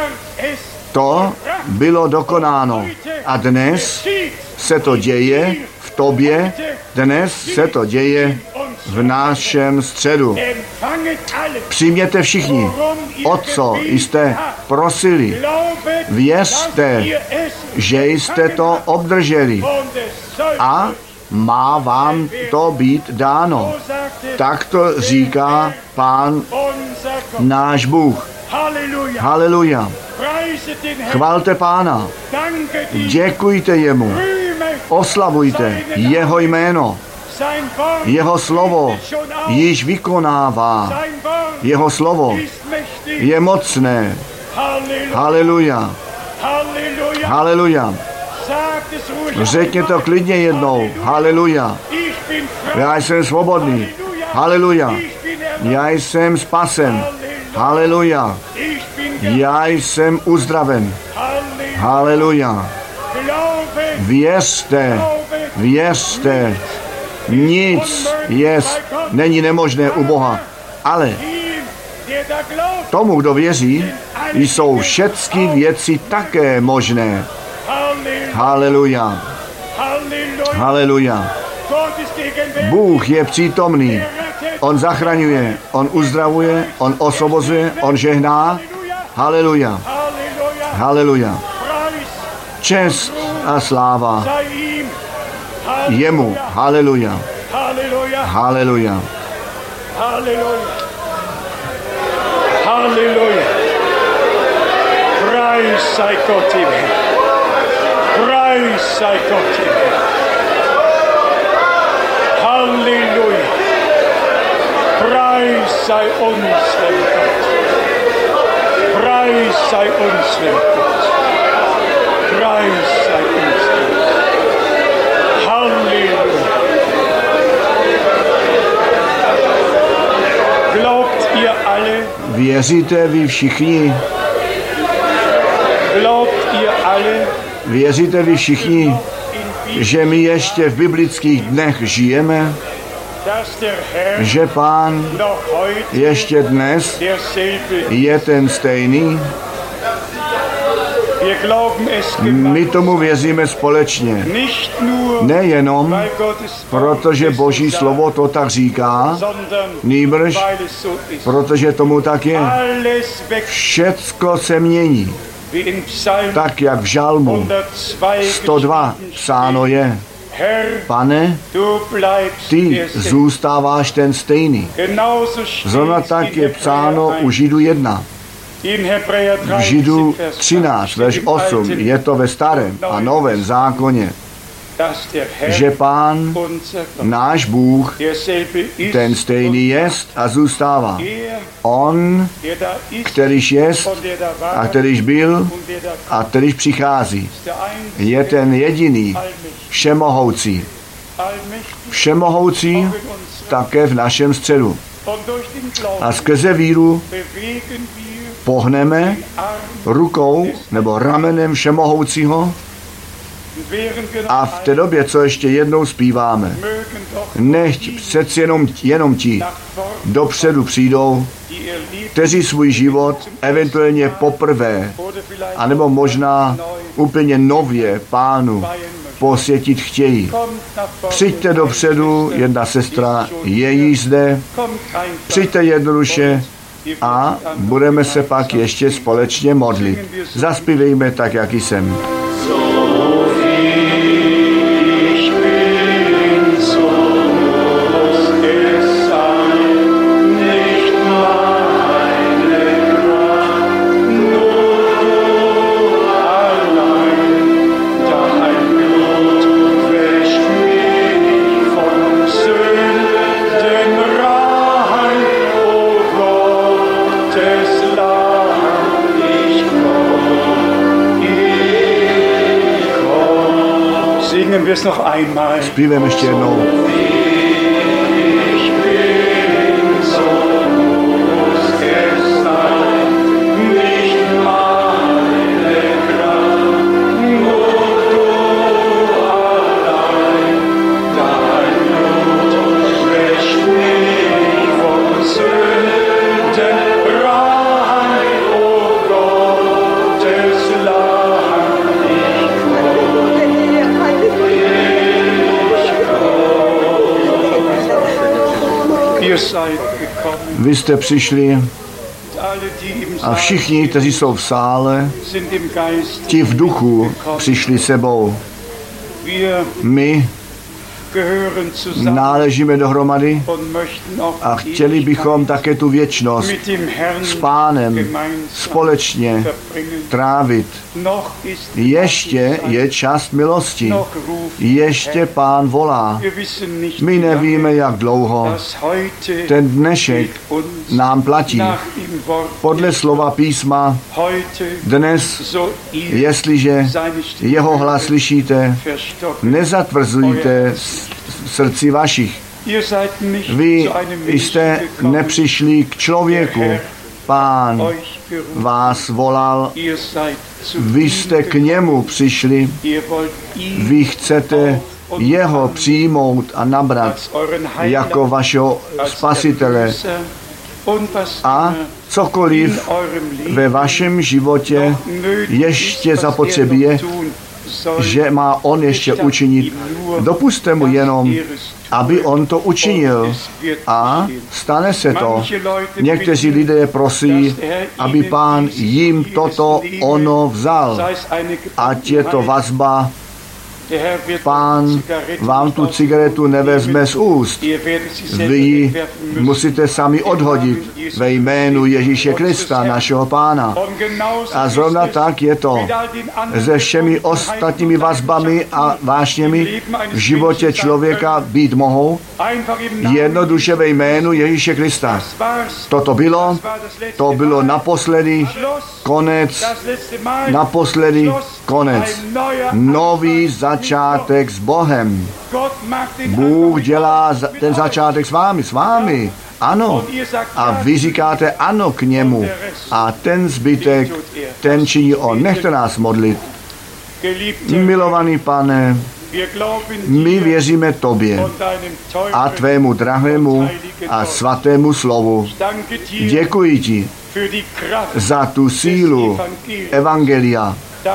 to bylo dokonáno. A dnes se to děje v tobě, dnes se to děje v našem středu. Přijměte všichni, o co jste prosili. Věřte, že jste to obdrželi a má vám to být dáno. Tak to říká Pán náš Bůh. Haleluja. Chvalte Pána. Děkujte jemu. Oslavujte jeho jméno. Jeho slovo již vykonává. Jeho slovo je mocné. Haleluja. Haleluja. Řekně to klidně jednou. Haleluja. Já jsem svobodný. Haleluja. Já jsem spasen. Haleluja. Já jsem uzdraven. Haleluja. Věřte, věřte. Nic jest, není nemožné u Boha. Ale tomu, kdo věří, jsou všechny věci také možné. Haleluja. Haleluja. Bůh je přítomný. On zachraňuje, on uzdravuje, on osvobozuje, on žehná. Haleluja. Haleluja. Čest a sláva jemu. Haleluja. Haleluja. Halleluja. Preis sei Gott im Himmel. Preis sei Gott im Himmel. Halleluja. Preis sei unserem Gott. Preis sei unserem Gott. Preis sei unserem Gott. Halleluja. Glaubt ihr alle? Věříte vy všichni? Věříte vy všichni, že my ještě v biblických dnech žijeme? Že Pán ještě dnes je ten stejný? My tomu věříme společně. Nejenom, protože Boží slovo to tak říká, nýbrž, protože tomu tak je. Všecko se mění. Tak, jak v Žalmu sto dva psáno je. Pane, ty zůstáváš ten stejný. Zrovna tak je psáno u Židů jedna. V Židů třináct, verš osm, je to ve starém a novém zákoně, že Pán, náš Bůh, ten stejný jest a zůstává. On, kterýž jest a kterýž byl a kterýž přichází, je ten jediný, všemohoucí. Všemohoucí také v našem středu. A skrze víru pohneme rukou nebo ramenem všemohoucího a v té době, co ještě jednou zpíváme, nechť přeci jenom, jenom ti dopředu přijdou, kteří svůj život eventuálně poprvé, anebo možná úplně nově Pánu posvětit chtějí. Přijďte dopředu, jedna sestra je již zde, přijďte jednoduše a budeme se pak ještě společně modlit. Zaspívejme tak, jak jsem. Zpívám ještě jednou. Vy jste přišli a všichni, kteří jsou v sále, ti v duchu přišli sebou. My náležíme dohromady a chtěli bychom také tu věčnost s Pánem společně trávit. Ještě je čas milosti. Ještě Pán volá. My nevíme, jak dlouho. Ten dnešek nám platí. Podle slova písma dnes, jestliže jeho hlas slyšíte, nezatvrzujte srdci vašich. Vy jste nepřišli k člověku. Pán vás volal, vy jste k němu přišli, vy chcete jeho přijmout a nabrat jako vašeho spasitele. A cokoliv ve vašem životě ještě zapotřebí je, že má on ještě učinit. Dopuste mu jenom, aby on to učinil. A stane se to. Někteří lidé prosí, aby Pán jim toto ono vzal. Ať je to vazba, Pán vám tu cigaretu nevezme z úst. Vy ji musíte sami odhodit ve jménu Ježíše Krista, našeho Pána. A zrovna tak je to se všemi ostatními vazbami a vášněmi v životě člověka být mohou jednoduše ve jménu Ježíše Krista. Toto bylo, to bylo naposledy, konec, naposledy, konec. Nový začátek s Bohem. Bůh dělá ten začátek s vámi, s vámi. Ano. A vy říkáte ano k němu. A ten zbytek, ten činí on. Nechte nás modlit. Milovaný Pane, my věříme tobě a tvému drahému a svatému slovu. Děkuji ti za tu sílu evangelia.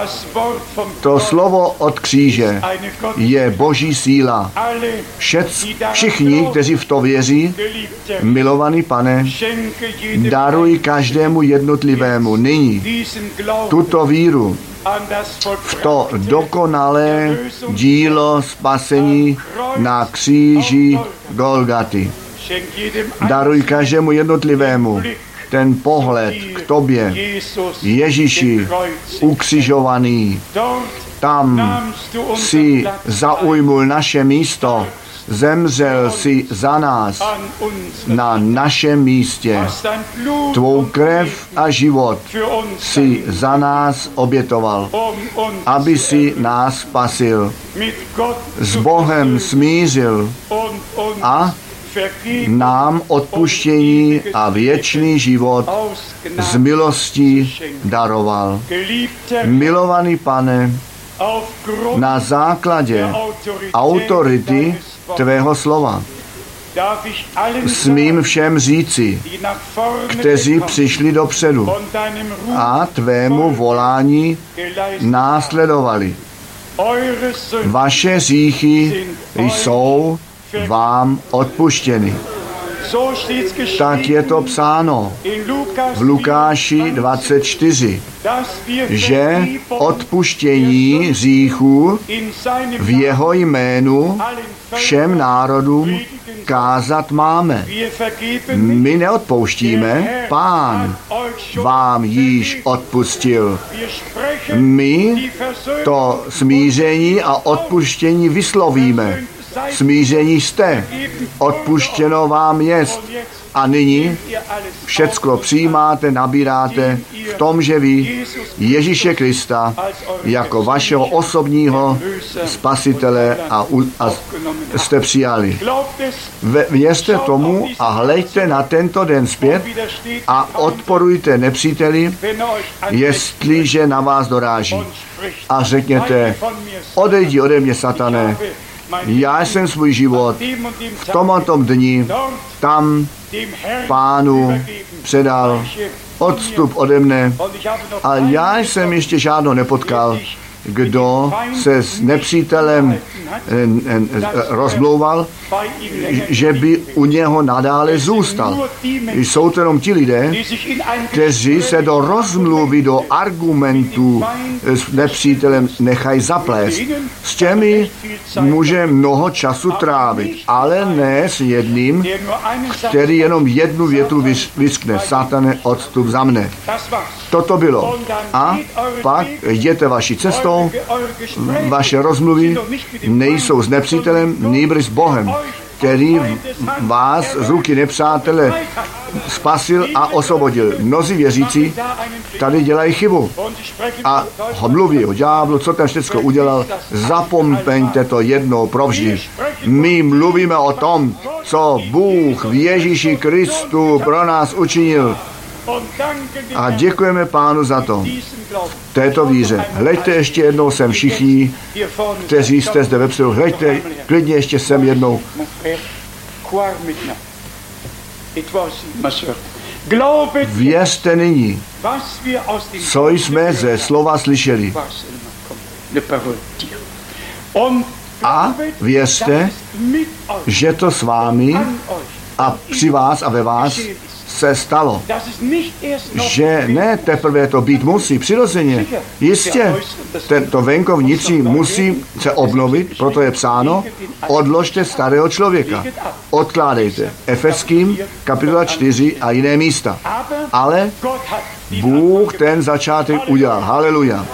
To slovo od kříže je boží síla. Všec, všichni, kteří v to věří, milovaný Pane, daruj každému jednotlivému nyní tuto víru v to dokonalé dílo spasení na kříži Golgaty. Daruj každému jednotlivému ten pohled k tobě, Ježíši, ukřižovaný. Tam si zaujmul naše místo, zemřel si za nás na našem místě. Tvou krev a život si za nás obětoval, aby si nás spasil, s Bohem smířil a nám odpuštění a věčný život z milostí daroval. Milovaný Pane, na základě autority tvého slova smím všem říci, kteří přišli dopředu a tvému volání následovali. Vaše hříchy jsou vám odpuštěny. Tak je to psáno v Lukáši dvacet čtyři, že odpuštění hříchů v jeho jménu všem národům kázat máme. My neodpouštíme, Pán vám již odpustil. My to smíření a odpuštění vyslovíme. Smíření jste, odpuštěno vám jest. A nyní všecko přijímáte, nabíráte v tom, že vy Ježíše Krista jako vašeho osobního spasitele a, a jste přijali. Věřte tomu a hleďte na tento den zpět a odporujte nepříteli, jestliže na vás doráží. A řekněte, odejdi ode mě, satane, já jsem svůj život v tom a tom dni tam Pánu předal, odstup ode mne a já jsem ještě žádnou nepotkal, kdo se s nepřítelem rozmlouval, že by u něho nadále zůstal. Jsou to jenom ti lidé, kteří se do rozmluvy, do argumentů s nepřítelem nechají zaplést. S těmi může mnoho času trávit, ale ne s jedním, který jenom jednu větu vyskne. Satane, odstup za mne. Toto bylo. A pak jděte vaší cestou, vaše rozmluvy nejsou s nepřítelem, nýbrž s Bohem, který vás z ruky nepřátele spasil a osvobodil. Mnozí věřící tady dělají chybu a ho mluví o ďáblu, co ten všechno udělal. Zapomeňte to jednou provždy. My mluvíme o tom, co Bůh v Ježíši Kristu pro nás učinil. A děkujeme Pánu za to. V této víře. Hleďte ještě jednou sem všichni, kteří jste zde vepředu. Hleďte klidně ještě sem jednou. Věřte nyní, co jsme ze slova slyšeli. A věřte, že to s vámi a při vás a ve vás se stalo, že ne teprve to být musí, přirozeně, jistě, tento venkovnicí musí se obnovit, proto je psáno, odložte starého člověka, odkládejte. Efeským, kapitola čtyři a jiné místa. Ale Bůh ten začátek udělal, haleluja.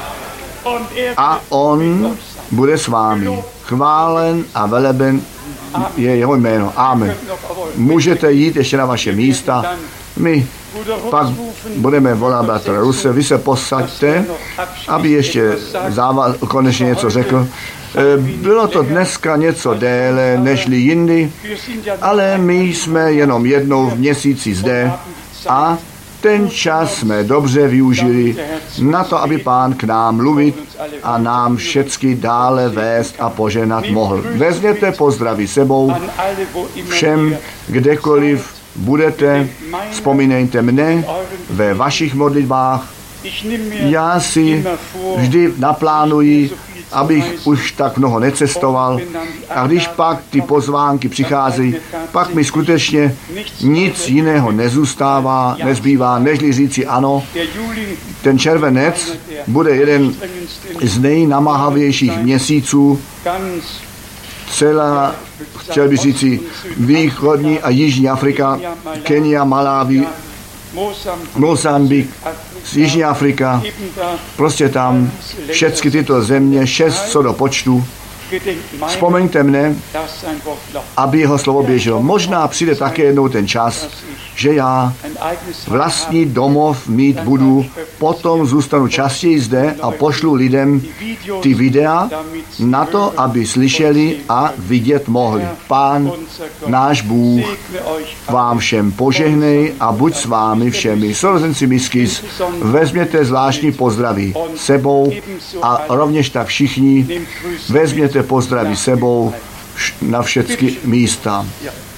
A on bude s vámi. Chválen a veleben je jeho jméno. Amen. Můžete jít ještě na vaše místa. My pak budeme volat bratra Ruse. Vy se posaďte, aby ještě závaz, konečně něco řekl. Bylo to dneska něco déle nežli jindy, ale my jsme jenom jednou v měsíci zde a ten čas jsme dobře využili na to, aby Pán k nám mluvit a nám všecky dále vést a poženat mohl. Vezměte pozdraví sebou všem, kdekoliv budete, vzpomínejte mne ve vašich modlitbách. Já si vždy naplánuji, abych už tak mnoho necestoval. A když pak ty pozvánky přicházejí, pak mi skutečně nic jiného nezůstává, nezbývá, nežli říci ano. Ten červenec bude jeden z nejnamáhavějších měsíců. Celá, chtěl bych říci, východní a jižní Afrika, Kenia, Malawi, Mozambik, Jižní Afrika, prostě tam všechny tyto země, šest co do počtu. Vzpomeňte mne, aby jeho slovo běželo. Možná přijde také jednou ten čas, že já vlastní domov mít budu, potom zůstanu častěji zde a pošlu lidem ty videa na to, aby slyšeli a vidět mohli. Pán, náš Bůh, vám všem požehnej a buď s vámi všemi. Sourozenci Miskis, vezměte zvláštní pozdraví sebou a rovněž tak všichni vezměte pozdraví sebou na všechny místa.